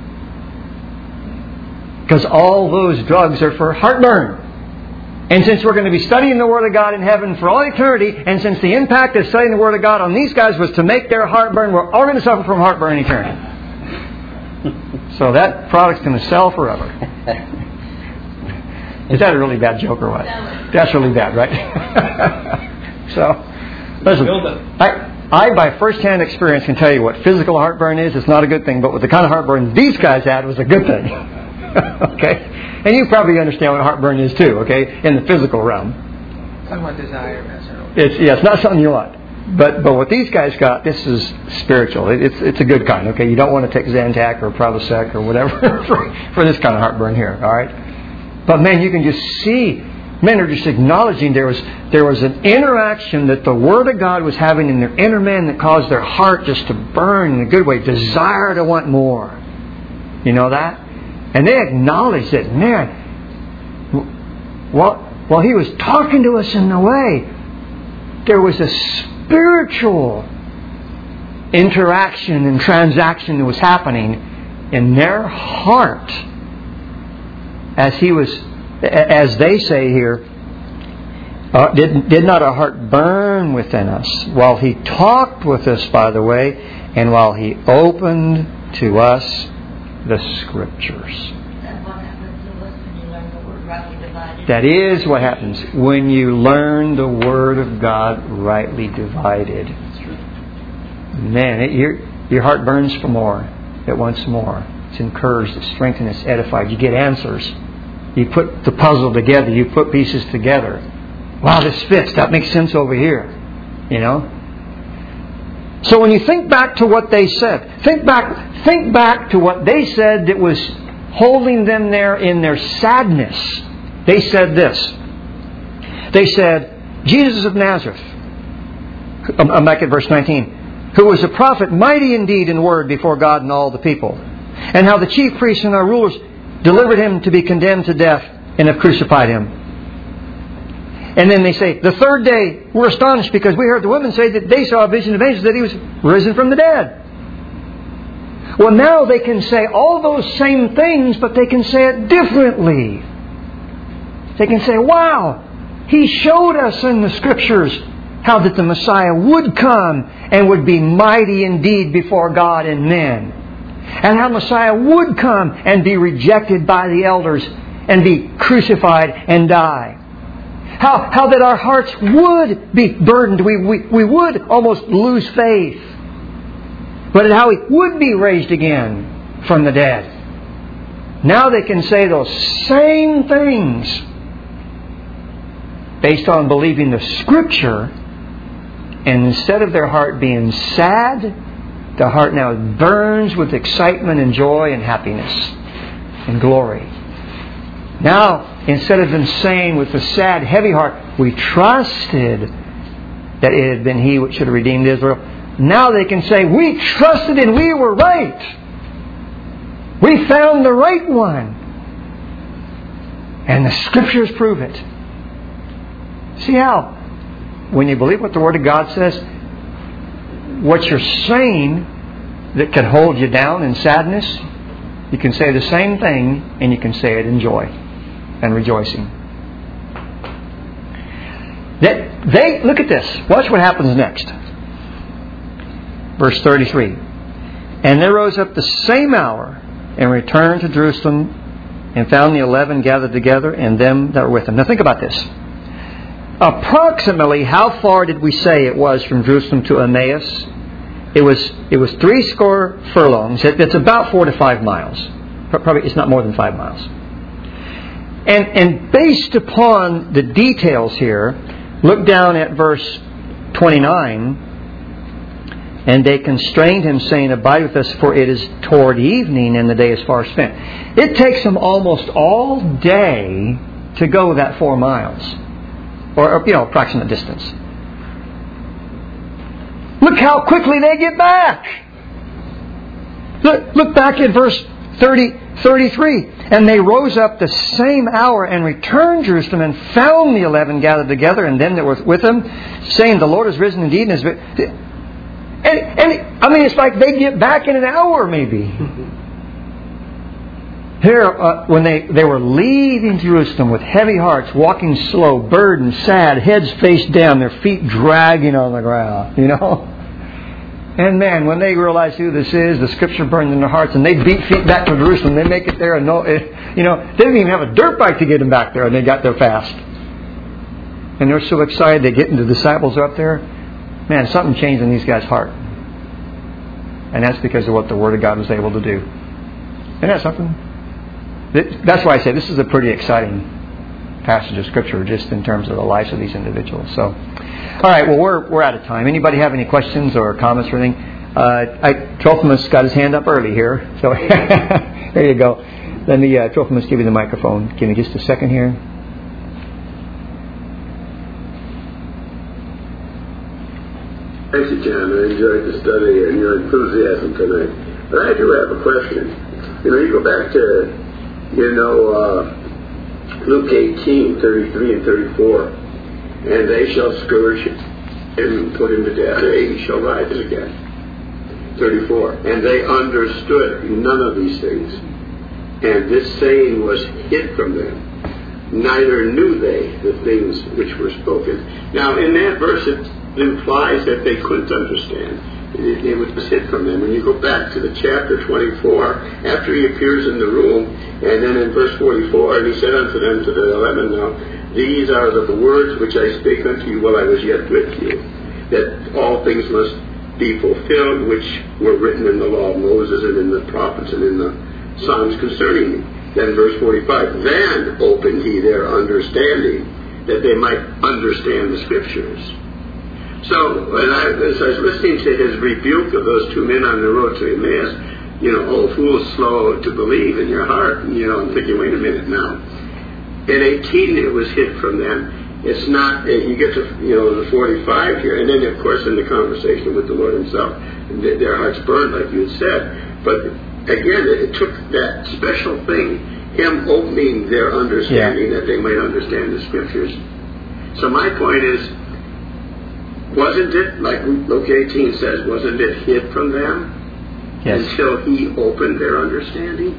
Because all those drugs are for heartburn. And since we're going to be studying the Word of God in heaven for all eternity, and since the impact of studying the Word of God on these guys was to make their heartburn, we're all going to suffer from heartburn in eternity. So that product's going to sell forever. Is that a really bad joke or what? That's really bad, right? So, listen, I by first-hand experience can tell you what physical heartburn is. It's not a good thing, but with the kind of heartburn these guys had, it was a good thing. Okay? And you probably understand what heartburn is too, okay? In the physical realm. Talking about desire, Pastor. It's not something you want. But what these guys got, this is spiritual. It's a good kind, okay? You don't want to take Zantac or Prilosec or whatever for this kind of heartburn here, all right? But man, you can just see, men are just acknowledging there was an interaction that the Word of God was having in their inner man that caused their heart just to burn in a good way, desire to want more. You know that? And they acknowledged it. Man, while He was talking to us in the way, there was a spiritual interaction and transaction that was happening in their heart as they say here, Did not our heart burn within us while He talked with us by the way, and while He opened to us the Scriptures? That's what happens to us when you learn the Word rightly divided. That is what happens when you learn the Word of God rightly divided. Man, your heart burns for more. It wants more. It's encouraged, it's strengthened, it's edified. You get answers. You put the puzzle together. You put pieces together. Wow, this fits. That makes sense over here. You know? So when you think back to what they said, think back to what they said that was holding them there in their sadness. They said this. They said, Jesus of Nazareth, I'm back at verse 19, who was a prophet, mighty indeed in word before God and all the people, and how the chief priests and our rulers delivered Him to be condemned to death and have crucified Him. And then they say, the third day we're astonished because we heard the women say that they saw a vision of angels that He was risen from the dead. Well, now they can say all those same things, but they can say it differently. They can say, wow, He showed us in the Scriptures how that the Messiah would come and would be mighty indeed before God and men. And how Messiah would come and be rejected by the elders and be crucified and die. How that our hearts would be burdened. We would almost lose faith. But how He would be raised again from the dead. Now they can say those same things based on believing the Scripture. And instead of their heart being sad, the heart now burns with excitement and joy and happiness and glory. Now, instead of them saying with a sad, heavy heart, we trusted that it had been He which should have redeemed Israel. Now they can say, we trusted and we were right. We found the right one. And the Scriptures prove it. See how? When you believe what the Word of God says, what you're saying that can hold you down in sadness, you can say the same thing and you can say it in joy and rejoicing. They look at this. Watch what happens next. Verse 33. And they rose up the same hour and returned to Jerusalem and found the 11 gathered together and them that were with them. Now think about this. Approximately how far did we say it was from Jerusalem to Emmaus? It was 60 furlongs. It's about 4 to 5 miles. Probably it's not more than 5 miles. And based upon the details here, look down at verse 29. And they constrained Him, saying, abide with us, for it is toward evening, and the day is far spent. It takes them almost all day to go that 4 miles. Or approximate distance. Look how quickly they get back. Look back at verse 33. And they rose up the same hour and returned to Jerusalem and found the 11 gathered together and them that were with them, saying, the Lord is risen indeed. And it's like they get back in an hour maybe. Here, when they were leaving Jerusalem with heavy hearts, walking slow, burdened, sad, heads face down, their feet dragging on the ground, And man, when they realize who this is, the Scripture burned in their hearts, and they beat feet back to Jerusalem. They make it there, and they didn't even have a dirt bike to get them back there, and they got there fast. And they're so excited, they get into the disciples up there. Man, something changed in these guys' heart. And that's because of what the Word of God was able to do. Isn't that something? That's why I say this is a pretty exciting passage of Scripture, just in terms of the lives of these individuals. So, all right. Well, we're out of time. Anybody have any questions or comments or anything? Trophimus got his hand up early here, so there you go. Let me Trophimus give you the microphone. Give me just a second here. Thank you, John. I enjoyed the study and your enthusiasm tonight. But I do have a question. You go back to Luke 18:33 and 34, and they shall scourge him and put him to death. He shall rise again. 34. And they understood none of these things, and this saying was hid from them, neither knew they the things which were spoken. Now, in that verse, it implies that they couldn't understand. It was hid from them. When you go back to the chapter 24, after he appears in the room, and then in verse 44, and he said unto them, to the 11 now, these are the words which I spake unto you while I was yet with you, that all things must be fulfilled which were written in the law of Moses and in the prophets and in the Psalms concerning me. Then verse 45, then opened he their understanding, that they might understand the Scriptures. So, as I was listening to his rebuke of those two men on the road to Emmaus, oh, fools slow to believe in your heart, I'm thinking, wait a minute now. In 18, it was hid from them. It's not, you get to, the 45 here, and then, of course, in the conversation with the Lord himself, their hearts burned, like you had said. But, again, it took that special thing, him opening their understanding, that they might understand the Scriptures. So my point is, wasn't it, like Luke 18 says, wasn't it hid from them until he opened their understanding?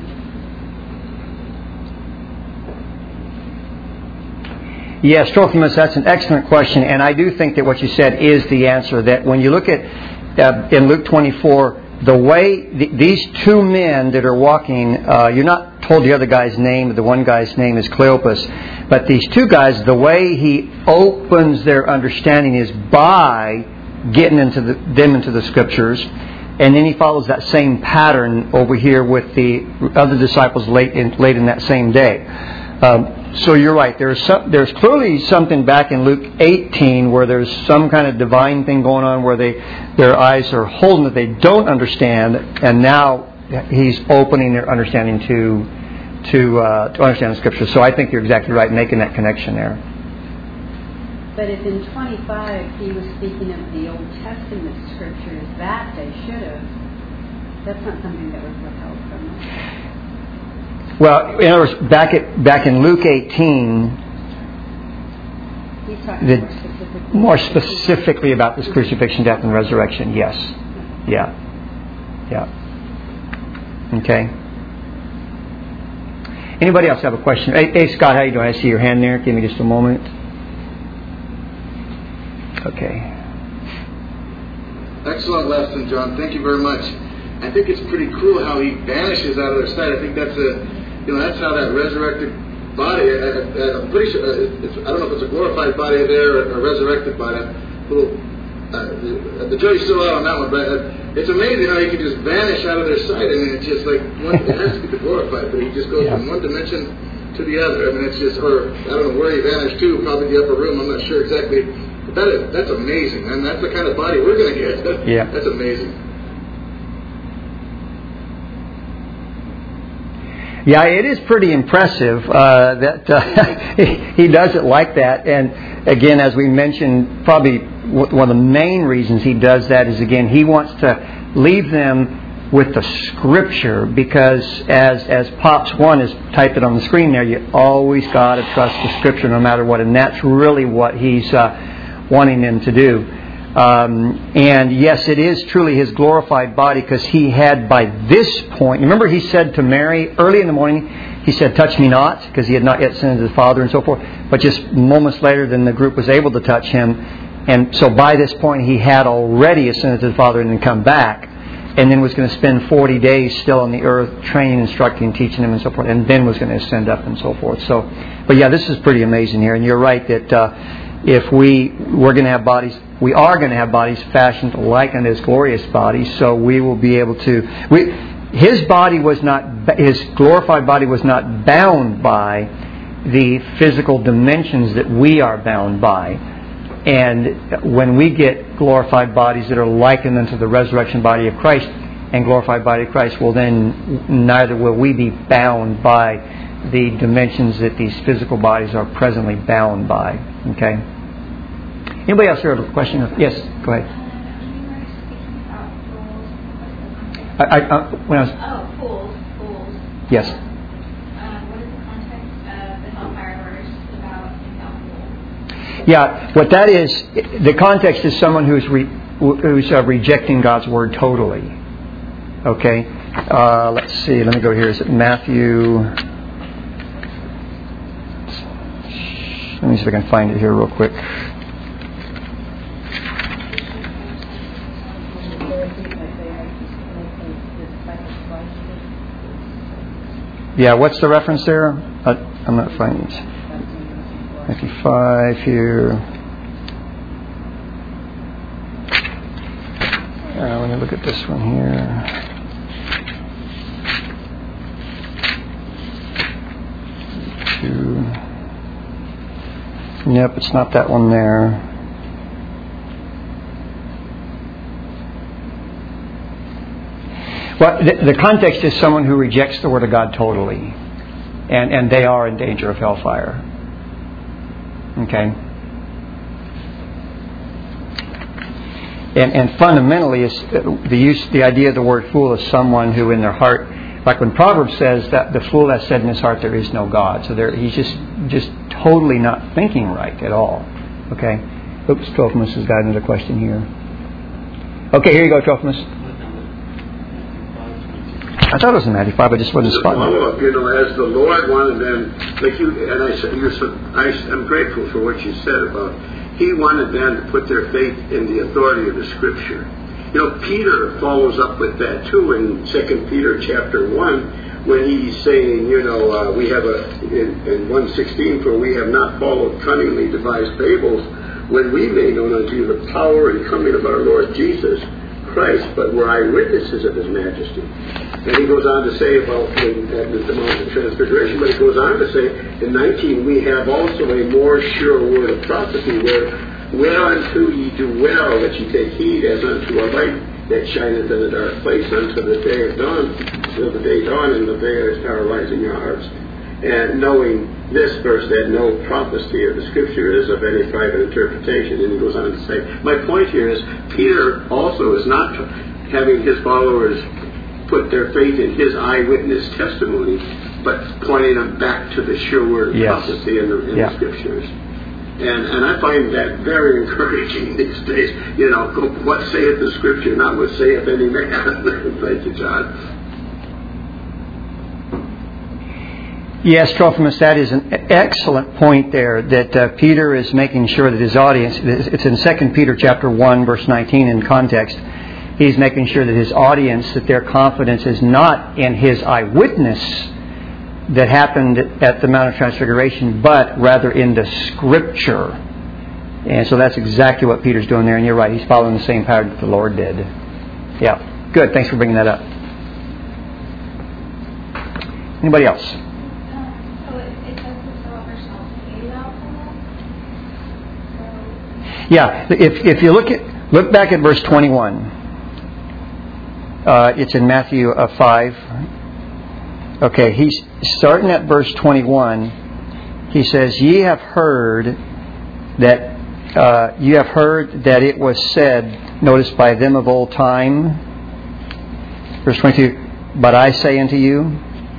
Yes, Trophimus, that's an excellent question, and I do think that what you said is the answer. That when you look at in Luke 24, the way these two men that are walking, you're not told the other guy's name. The one guy's name is Cleopas, but these two guys, the way he opens their understanding is by getting into the Scriptures, and then he follows that same pattern over here with the other disciples late in that same day. So you're right. There's clearly something back in Luke 18 where there's some kind of divine thing going on where their eyes are holding that they don't understand, and now he's opening their understanding to understand the Scripture. So I think you're exactly right making that connection there. But if in 25 he was speaking of the Old Testament Scriptures that they should have, that's not something that was withheld from them. Well, in other words, back in Luke 18, he's talking more specifically about this crucifixion, death, and resurrection. Yes. Yeah. Okay. Anybody else have a question? Hey, Scott, how you doing? I see your hand there. Give me just a moment. Okay. Excellent lesson, John. Thank you very much. I think it's pretty cool how he vanishes out of their sight. I think that's that's how that resurrected body. I'm pretty sure. I don't know if it's a glorified body there or a resurrected body. The jury's still out on that one, but it's amazing how he can just vanish out of their sight. I mean, it's just like it has to be the glorified, but he just goes from one dimension to the other. I mean, it's just, or I don't know where he vanished to. Probably the upper room. I'm not sure exactly. But that's amazing, and that's the kind of body we're going to get. That's amazing. Yeah, it is pretty impressive that he does it like that. And again, as we mentioned, probably one of the main reasons he does that is, again, he wants to leave them with the Scripture, because as Pops 1 has typed it on the screen there, you always got to trust the Scripture no matter what. And that's really what he's wanting them to do. And yes, it is truly his glorified body, because he had by this point, remember he said to Mary early in the morning, he said, touch me not, because he had not yet ascended to the Father and so forth. But just moments later, then the group was able to touch him. And so by this point, he had already ascended to the Father and then come back. And then was going to spend 40 days still on the earth, training, instructing, teaching them and so forth. And then was going to ascend up and so forth. So, but yeah, this is pretty amazing here. And you're right that if we're going to have bodies, we are going to have bodies fashioned like unto his glorious body, so we will be able to. His glorified body was not bound by the physical dimensions that we are bound by. And when we get glorified bodies that are likened unto the resurrection body of Christ and glorified body of Christ, well then neither will we be bound by the dimensions that these physical bodies are presently bound by. Okay. Anybody else here have a question? Yes, go ahead. Fools. Yes. What is the context of the hellfire verse about infallible? Yeah, what that is, the context is someone who's rejecting God's word totally. Okay. Let's see. Let me go here. Is it Matthew? Let me see if I can find it here real quick. Yeah, what's the reference there? I'm not finding it. Matthew 5 here. Let me look at this one here. Yep, it's not that one there. Well, the context is someone who rejects the Word of God totally. And they are in danger of hellfire. Okay? And fundamentally, the idea of the word fool is someone who in their heart, like when Proverbs says that the fool has said in his heart there is no God. So he's just totally not thinking right at all. Okay? Oops, Trophimus has got another question here. Okay, here you go, Trophimus. I thought it was in Matthew 5, I just wasn't spotting it. Follow-up, as the Lord wanted them, like you, and I said, I'm grateful for what you said about, He wanted them to put their faith in the authority of the Scripture. Peter follows up with that too in 2 Peter chapter 1, when he's saying, we have in 1:16, for we have not followed cunningly devised fables, when we made known unto you the power and coming of our Lord Jesus Christ, but were eyewitnesses of His majesty. And he goes on to say about at the Mount of Transfiguration, but he goes on to say in 19, we have also a more sure word of prophecy, whereunto ye do well that ye take heed as unto a light that shineth in a dark place until the day of dawn, till the day dawn and the day star rise in your hearts. And knowing this verse, that no prophecy of the Scripture is of any private interpretation. And he goes on to say, my point here is, Peter also is not having his followers put their faith in his eyewitness testimony, but pointing them back to the sure word of prophecy in the Scriptures. And I find that very encouraging these days. What saith the Scripture, not what saith any man. Thank you, John. Yes, Trophimus, that is an excellent point there, that Peter is making sure that his audience, it's in 2 Peter chapter 1, verse 19 in context, he's making sure that his audience, that their confidence is not in his eyewitness that happened at the Mount of Transfiguration, but rather in the Scripture. And so that's exactly what Peter's doing there, and you're right, he's following the same pattern that the Lord did. Yeah, good, thanks for bringing that up. Anybody else? Yeah, if you look back at verse 21, it's in Matthew 5. Okay, he's starting at verse 21. He says, "Ye have heard that it was said." Notice, by them of old time. Verse 22. "But I say unto you."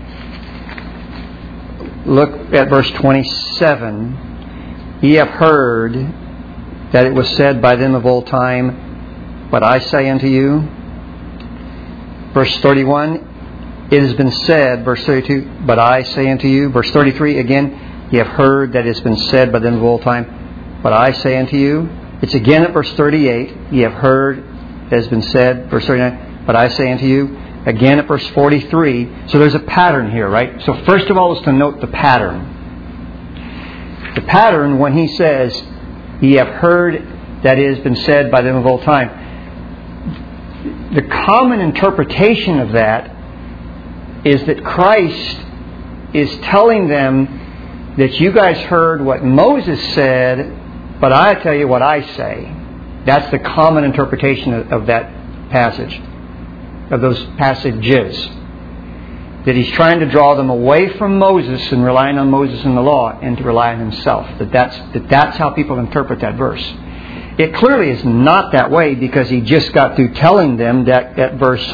Look at verse 27. "Ye have heard that it was said by them of old time, but I say unto you." Verse 31, "It has been said," verse 32, "but I say unto you." Verse 33, again, "Ye have heard that it has been said by them of old time, but I say unto you." It's again at verse 38, "Ye have heard that it has been said," verse 39, "but I say unto you." Again at verse 43. So there's a pattern here, right? So first of all is to note the pattern. The pattern when he says, "Ye have heard that it has been said by them of old time." The common interpretation of that is that Christ is telling them that you guys heard what Moses said, but I tell you what I say. That's the common interpretation of that passage, of those passages. That he's trying to draw them away from Moses and relying on Moses and the law, and to rely on himself. That's how people interpret that verse. It clearly is not that way, because he just got through telling them that at verse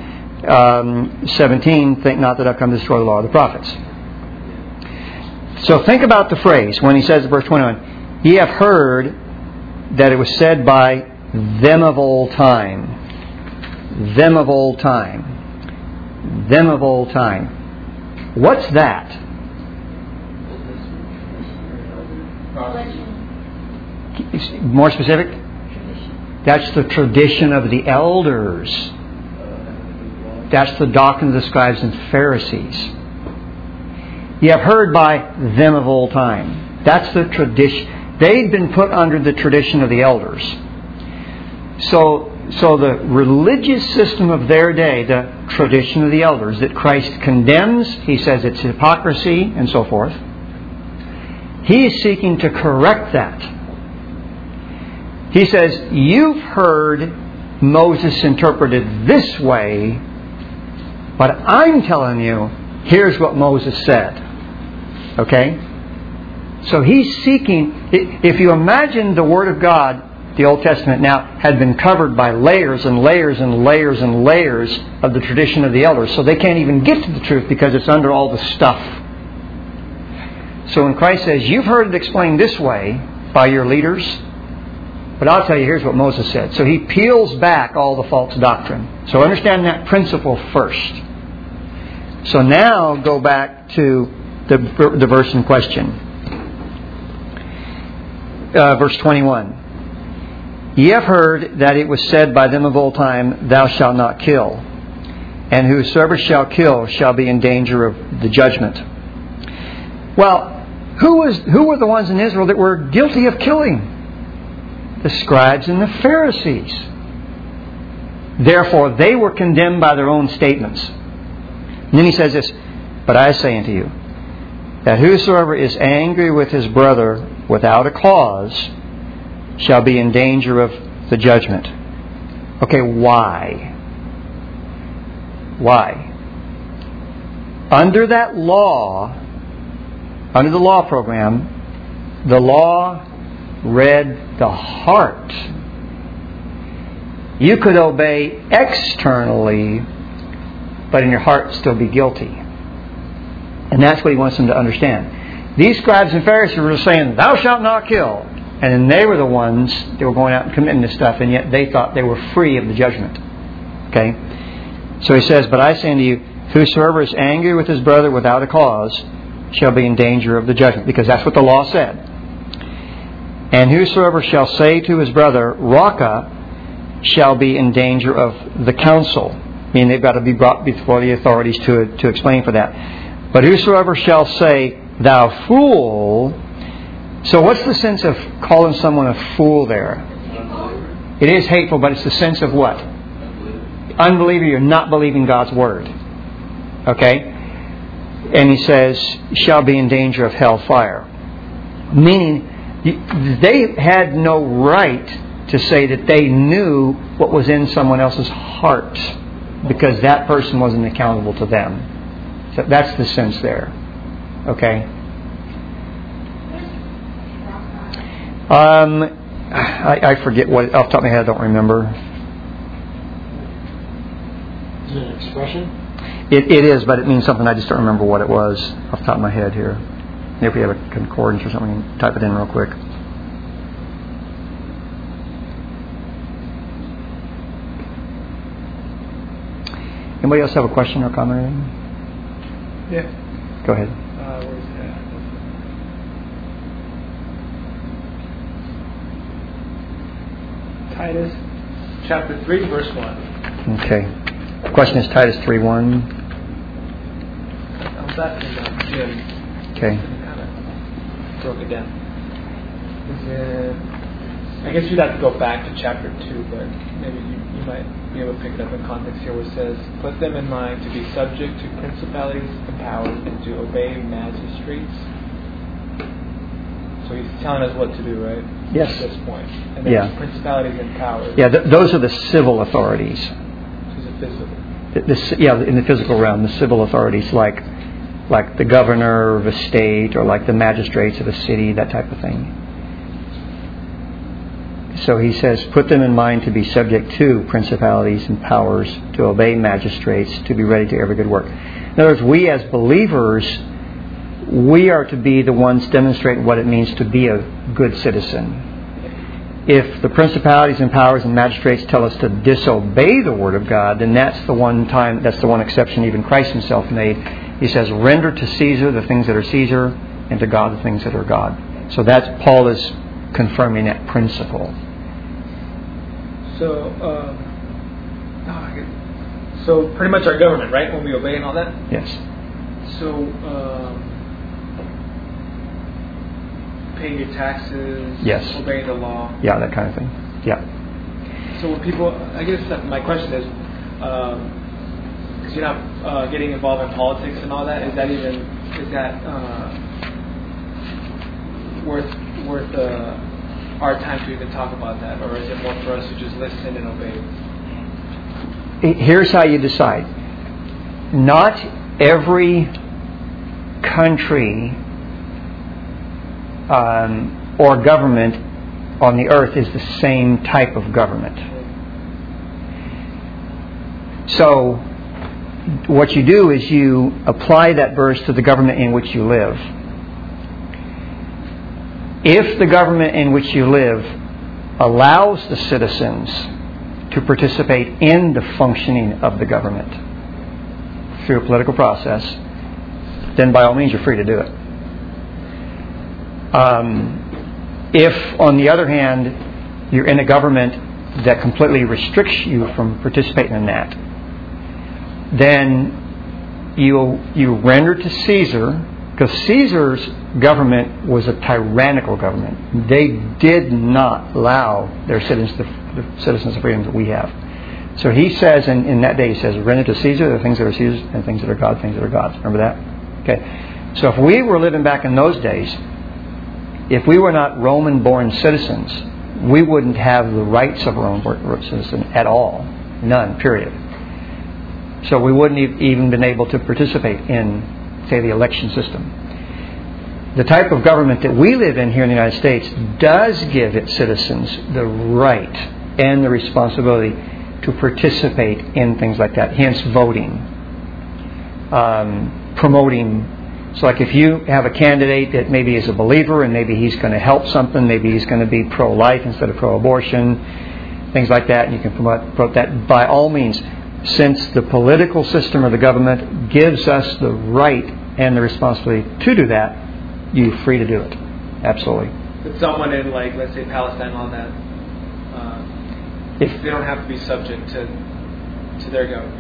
17, "Think not that I've come to destroy the law of the prophets." So think about the phrase when he says in verse 21, "Ye have heard that it was said by them of old time." Them of old time. Them of old time. What's that? More specific? That's the tradition of the elders. That's the doctrine of the scribes and Pharisees. You have heard by them of old time. That's the tradition. They'd been put under the tradition of the elders. So the religious system of their day, the tradition of the elders that Christ condemns, he says it's hypocrisy and so forth. He is seeking to correct that. He says, you've heard Moses interpreted this way, but I'm telling you, here's what Moses said. Okay? So he's seeking, if you imagine the Word of God, the Old Testament now had been covered by layers and layers and layers and layers of the tradition of the elders, so they can't even get to the truth because it's under all the stuff. So when Christ says, you've heard it explained this way by your leaders, but I'll tell you, here's what Moses said. So he peels back all the false doctrine. So understand that principle first. So now go back to the verse in question. Verse 21. Ye have heard that it was said by them of old time, Thou shalt not kill. And whosoever shall kill shall be in danger of the judgment. Well, who were the ones in Israel that were guilty of killing? The scribes and the Pharisees. Therefore, they were condemned by their own statements. And then he says this, But I say unto you, that whosoever is angry with his brother without a cause shall be in danger of the judgment. Okay, why? Why? Under that law, under the law program, the law read the heart. You could obey externally, but in your heart still be guilty. And that's what he wants them to understand. These scribes and Pharisees were saying, Thou shalt not kill. And then they were the ones that were going out and committing this stuff, and yet they thought they were free of the judgment. Okay? So he says, But I say unto you, whosoever is angry with his brother without a cause shall be in danger of the judgment. Because that's what the law said. And whosoever shall say to his brother, Raca, shall be in danger of the council. Meaning they've got to be brought before the authorities to explain for that. But whosoever shall say, Thou fool. So what's the sense of calling someone a fool there? It is hateful, but it's the sense of what? Unbeliever, you're not believing God's Word. Okay? And he says, shall be in danger of hellfire. Meaning, they had no right to say that they knew what was in someone else's heart, because that person wasn't accountable to them. So that's the sense there. Okay? I forget what, off the top of my head, I don't remember. Is it an expression? It is, but it means something. I just don't remember what it was off the top of my head here. If we have a concordance or something, type it in real quick. Anybody else have a question or comment or anything? Yeah. Go ahead. Where's that? Titus chapter 3, verse 1. Okay. The question is Titus 3:1. I was asking about Jim. Okay. Kind of broke it down. I guess you'd have to go back to chapter 2, but maybe you might be able to pick it up in context here where it says, Put them in mind to be subject to principalities and powers and to obey magistrates. So he's telling us what to do, right? Yes. At this point. And then principalities and powers. Yeah, those are the civil authorities. These are physical. In the physical realm, the civil authorities like the governor of a state or like the magistrates of a city, that type of thing. So he says, put them in mind to be subject to principalities and powers, to obey magistrates, to be ready to every good work. In other words, we as believers, we are to be the ones demonstrating what it means to be a good citizen. If the principalities and powers and magistrates tell us to disobey the Word of God, then that's the one exception even Christ Himself made. He says, render to Caesar the things that are Caesar, and to God the things that are God. So that's Paul is confirming that principle. So pretty much our government, right? When we obey and all that. Yes. So paying your taxes. Yes. Obeying the law. Yeah, that kind of thing. Yeah. So when people, I guess my question is, because you're not getting involved in politics and all that, is that worth our time to even talk about that, or is it more for us to just listen and obey? Here's how you decide. Not every country or government on the earth is the same type of government. So what you do is you apply that verse to the government in which you live. If the government in which you live allows the citizens to participate in the functioning of the government through a political process, then by all means you're free to do it. If, on the other hand, you're in a government that completely restricts you from participating in that, then you render to Caesar, because Caesar's government was a tyrannical government. They did not allow their citizens the freedom that we have. So he says, in that day, he says, render to Caesar the things that are Caesar's and things that are God, things that are God's. Remember that? Okay. So if we were living back in those days, if we were not Roman-born citizens, we wouldn't have the rights of a Roman-born citizen at all. None, period. So we wouldn't even been able to participate in, say, the election system. The type of government that we live in here in the United States does give its citizens the right and the responsibility to participate in things like that. Hence voting, promoting. So like if you have a candidate that maybe is a believer and maybe he's going to help something, maybe he's going to be pro-life instead of pro-abortion, things like that, and you can promote that. By all means, since the political system or the government gives us the right and the responsibility to do that, you're free to do it. Absolutely. But someone in, like, let's say Palestine on that, if they don't have to be subject to their government.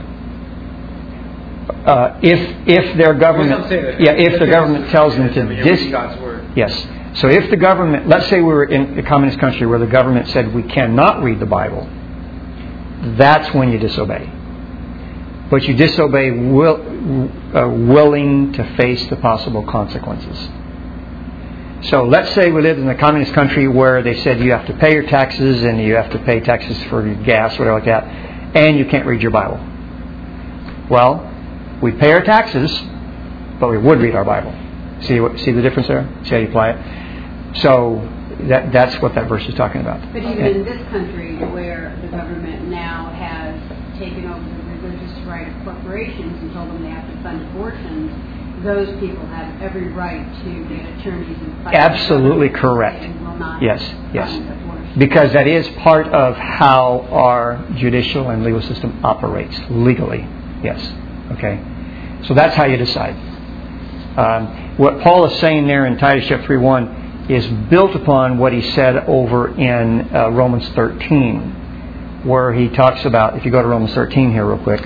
If their government, if the government tells them to God's word. Yes. So if the government, let's say we were in a communist country where the government said we cannot read the Bible, that's when you disobey. But you disobey willing to face the possible consequences. So let's say we lived in a communist country where they said you have to pay your taxes and you have to pay taxes for your gas, whatever like that, and you can't read your Bible. Well, we pay our taxes, but we would read our Bible. See the difference there? See how you apply it? So that's what that verse is talking about. But even in this country where the government now has taken over the religious right of corporations and told them they have to fund abortions, those people have every right to get attorneys and fight. Absolutely correct. Yes. Because that is part of how our judicial and legal system operates legally. Yes. Okay. So that's how you decide. What Paul is saying there in Titus chapter 3:1 is built upon what he said over in Romans 13, where he talks about, if you go to Romans 13 here real quick,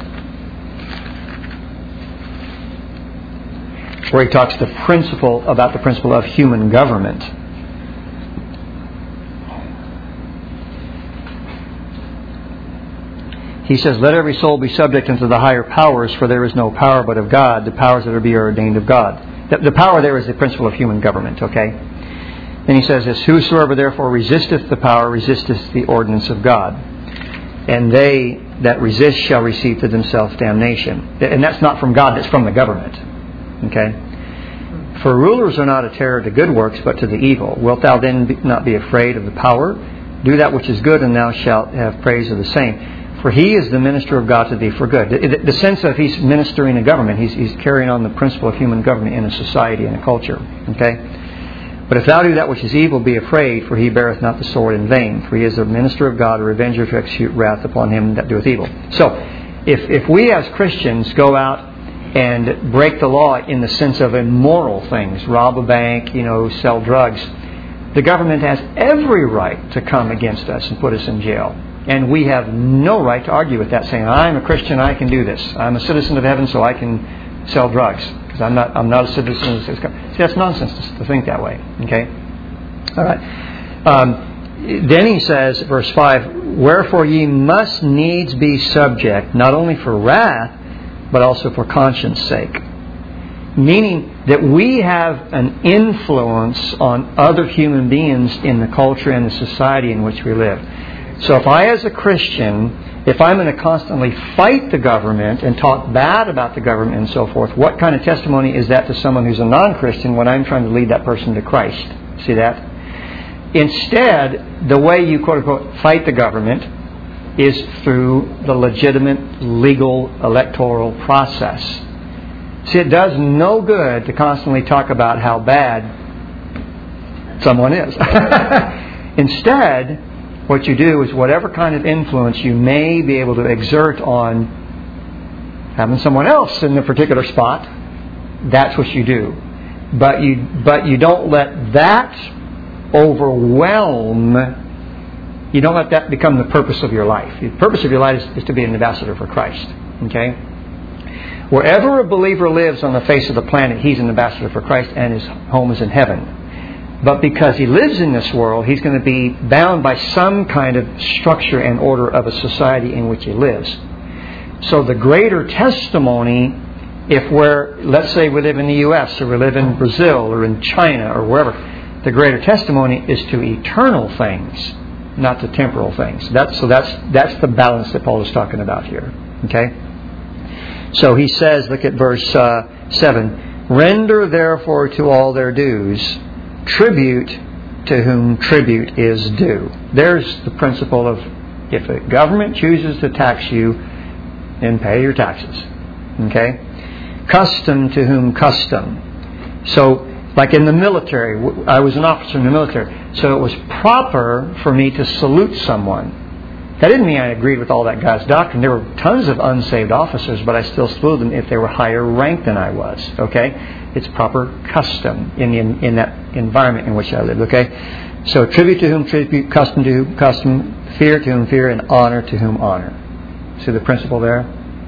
where he talks about the principle of human government. He says, let every soul be subject unto the higher powers, for there is no power but of God. The powers that are ordained of God. The power there is the principle of human government, okay? Then he says this, whosoever therefore resisteth the power, resisteth the ordinance of God. And they that resist shall receive to themselves damnation. And that's not from God, that's from the government. Okay? For rulers are not a terror to good works, but to the evil. Wilt thou then not be afraid of the power? Do that which is good, and thou shalt have praise of the same. For he is the minister of God to thee for good. The sense of he's ministering a government, he's carrying on the principle of human government in a society and a culture. Okay? But if thou do that which is evil, be afraid, for he beareth not the sword in vain. For he is a minister of God, a revenger to execute wrath upon him that doeth evil. So, if we as Christians go out and break the law in the sense of immoral things, rob a bank, sell drugs, the government has every right to come against us and put us in jail. And we have no right to argue with that, saying, I'm a Christian, I can do this. I'm a citizen of heaven, so I can sell drugs. Because I'm not a citizen of this country. See, that's nonsense to think that way. Okay? All right. Then he says, verse 5, wherefore ye must needs be subject, not only for wrath, but also for conscience sake. Meaning that we have an influence on other human beings in the culture and the society in which we live. So if I, as a Christian, if I'm going to constantly fight the government and talk bad about the government and so forth, what kind of testimony is that to someone who's a non-Christian when I'm trying to lead that person to Christ? See that? Instead, the way you quote-unquote fight the government is through the legitimate, legal, electoral process. See, it does no good to constantly talk about how bad someone is. Instead, what you do is whatever kind of influence you may be able to exert on having someone else in a particular spot, that's what you do. But you don't let that overwhelm, you don't let that become the purpose of your life. The purpose of your life is to be an ambassador for Christ. Okay? Wherever a believer lives on the face of the planet, he's an ambassador for Christ and his home is in heaven. But because he lives in this world, he's going to be bound by some kind of structure and order of a society in which he lives. So the greater testimony, if let's say we live in the U.S. or we live in Brazil or in China or wherever, the greater testimony is to eternal things, not to temporal things. That's the balance that Paul is talking about here. Okay? So he says, look at verse 7, render therefore to all their dues, tribute to whom tribute is due. There's the principle of if the government chooses to tax you, then pay your taxes. Okay? Custom to whom custom. So, like in the military, I was an officer in the military, so it was proper for me to salute someone. That didn't mean I agreed with all that guy's doctrine. There were tons of unsaved officers, but I still saluted them if they were higher ranked than I was. Okay? It's proper custom in that environment in which I lived. Okay? So tribute to whom tribute, custom to whom custom, fear to whom fear, and honor to whom honor. See the principle there?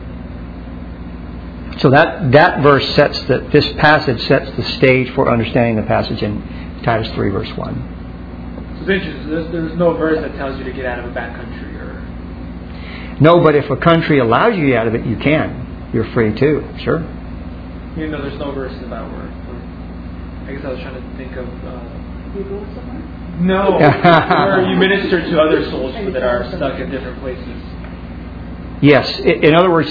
So that verse this passage sets the stage for understanding the passage in Titus 3 verse 1. So it's interesting. There's no verse that tells you to get out of a bad country, or no, but if a country allows you to get out of it, you can. You're free too. Sure. You know, there's no verse about where I guess I was trying to think of. You go somewhere? No, where you minister to other souls that are stuck in different places. Yes. In other words,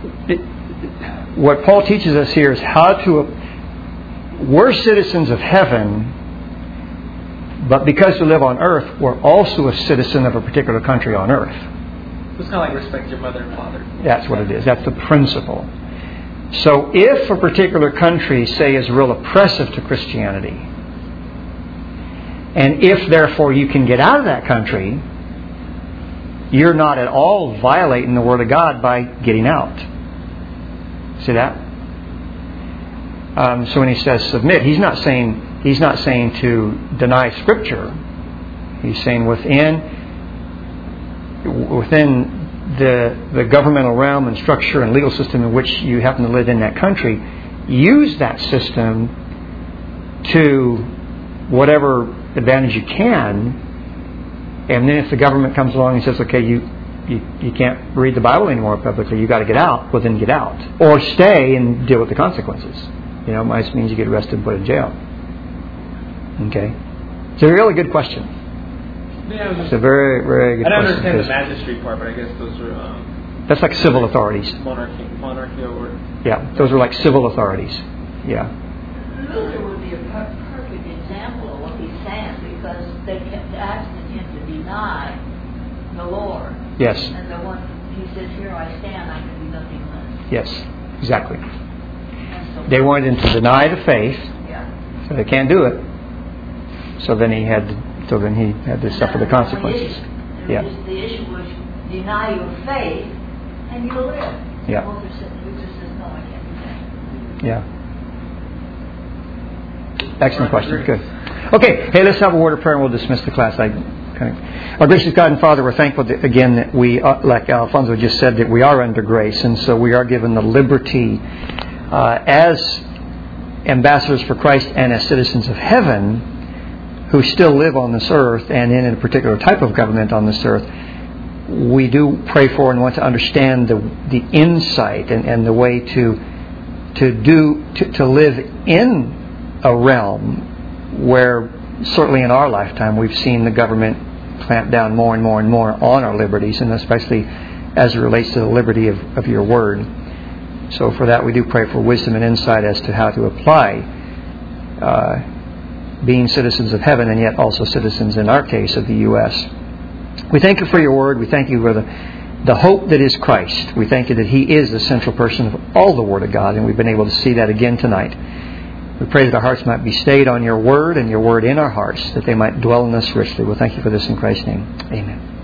what Paul teaches us here is how to... We're citizens of heaven, but because we live on earth, we're also a citizen of a particular country on earth. It's kind of like respect your mother and father. That's what it is. That's the principle. So if a particular country, say, is real oppressive to Christianity, and if, therefore, you can get out of that country, you're not at all violating the Word of God by getting out. See that? So when he says submit, he's not saying to deny Scripture. He's saying within the governmental realm and structure and legal system in which you happen to live in that country, use that system to whatever advantage you can. And then if the government comes along and says, okay, you can't read the Bible anymore publicly, you've got to get out, well then get out. Or stay and deal with the consequences. You know, it might means you get arrested and put in jail. Okay? It's a really good question. Yeah, it's a very, very good question. I don't understand the magistrate part, but I guess those are... that's like civil authorities. Monarchy or... Yeah, those are like civil authorities. Yeah. Luther would be a perfect example of what he's saying, because they kept asking him to deny the Lord. Yes. And the one he says, here I stand, I can do nothing less. Yes, exactly. They wanted him to deny the faith, so they can't do it. So then he had to suffer the consequences. The issue was deny your faith and you'll live. Yeah. Luther says, no, I can't do that. Yeah. Excellent question. Good. Okay. Hey, let's have a word of prayer and we'll dismiss the class. Our gracious God and Father, we're thankful that, again, that we, like Alfonso just said, that we are under grace, and so we are given the liberty as ambassadors for Christ and as citizens of heaven who still live on this earth and in a particular type of government on this earth. We do pray for and want to understand the insight and the way to live in a realm where certainly in our lifetime we've seen the government clamp down more and more and more on our liberties, and especially as it relates to the liberty of your word. So for that we do pray for wisdom and insight as to how to apply being citizens of heaven and yet also citizens, in our case, of the U.S. We thank you for your word. We thank you for the hope that is Christ. We thank you that He is the central person of all the Word of God, and we've been able to see that again tonight. We pray that our hearts might be stayed on your word and your word in our hearts, that they might dwell in us richly. We'll thank you for this in Christ's name. Amen.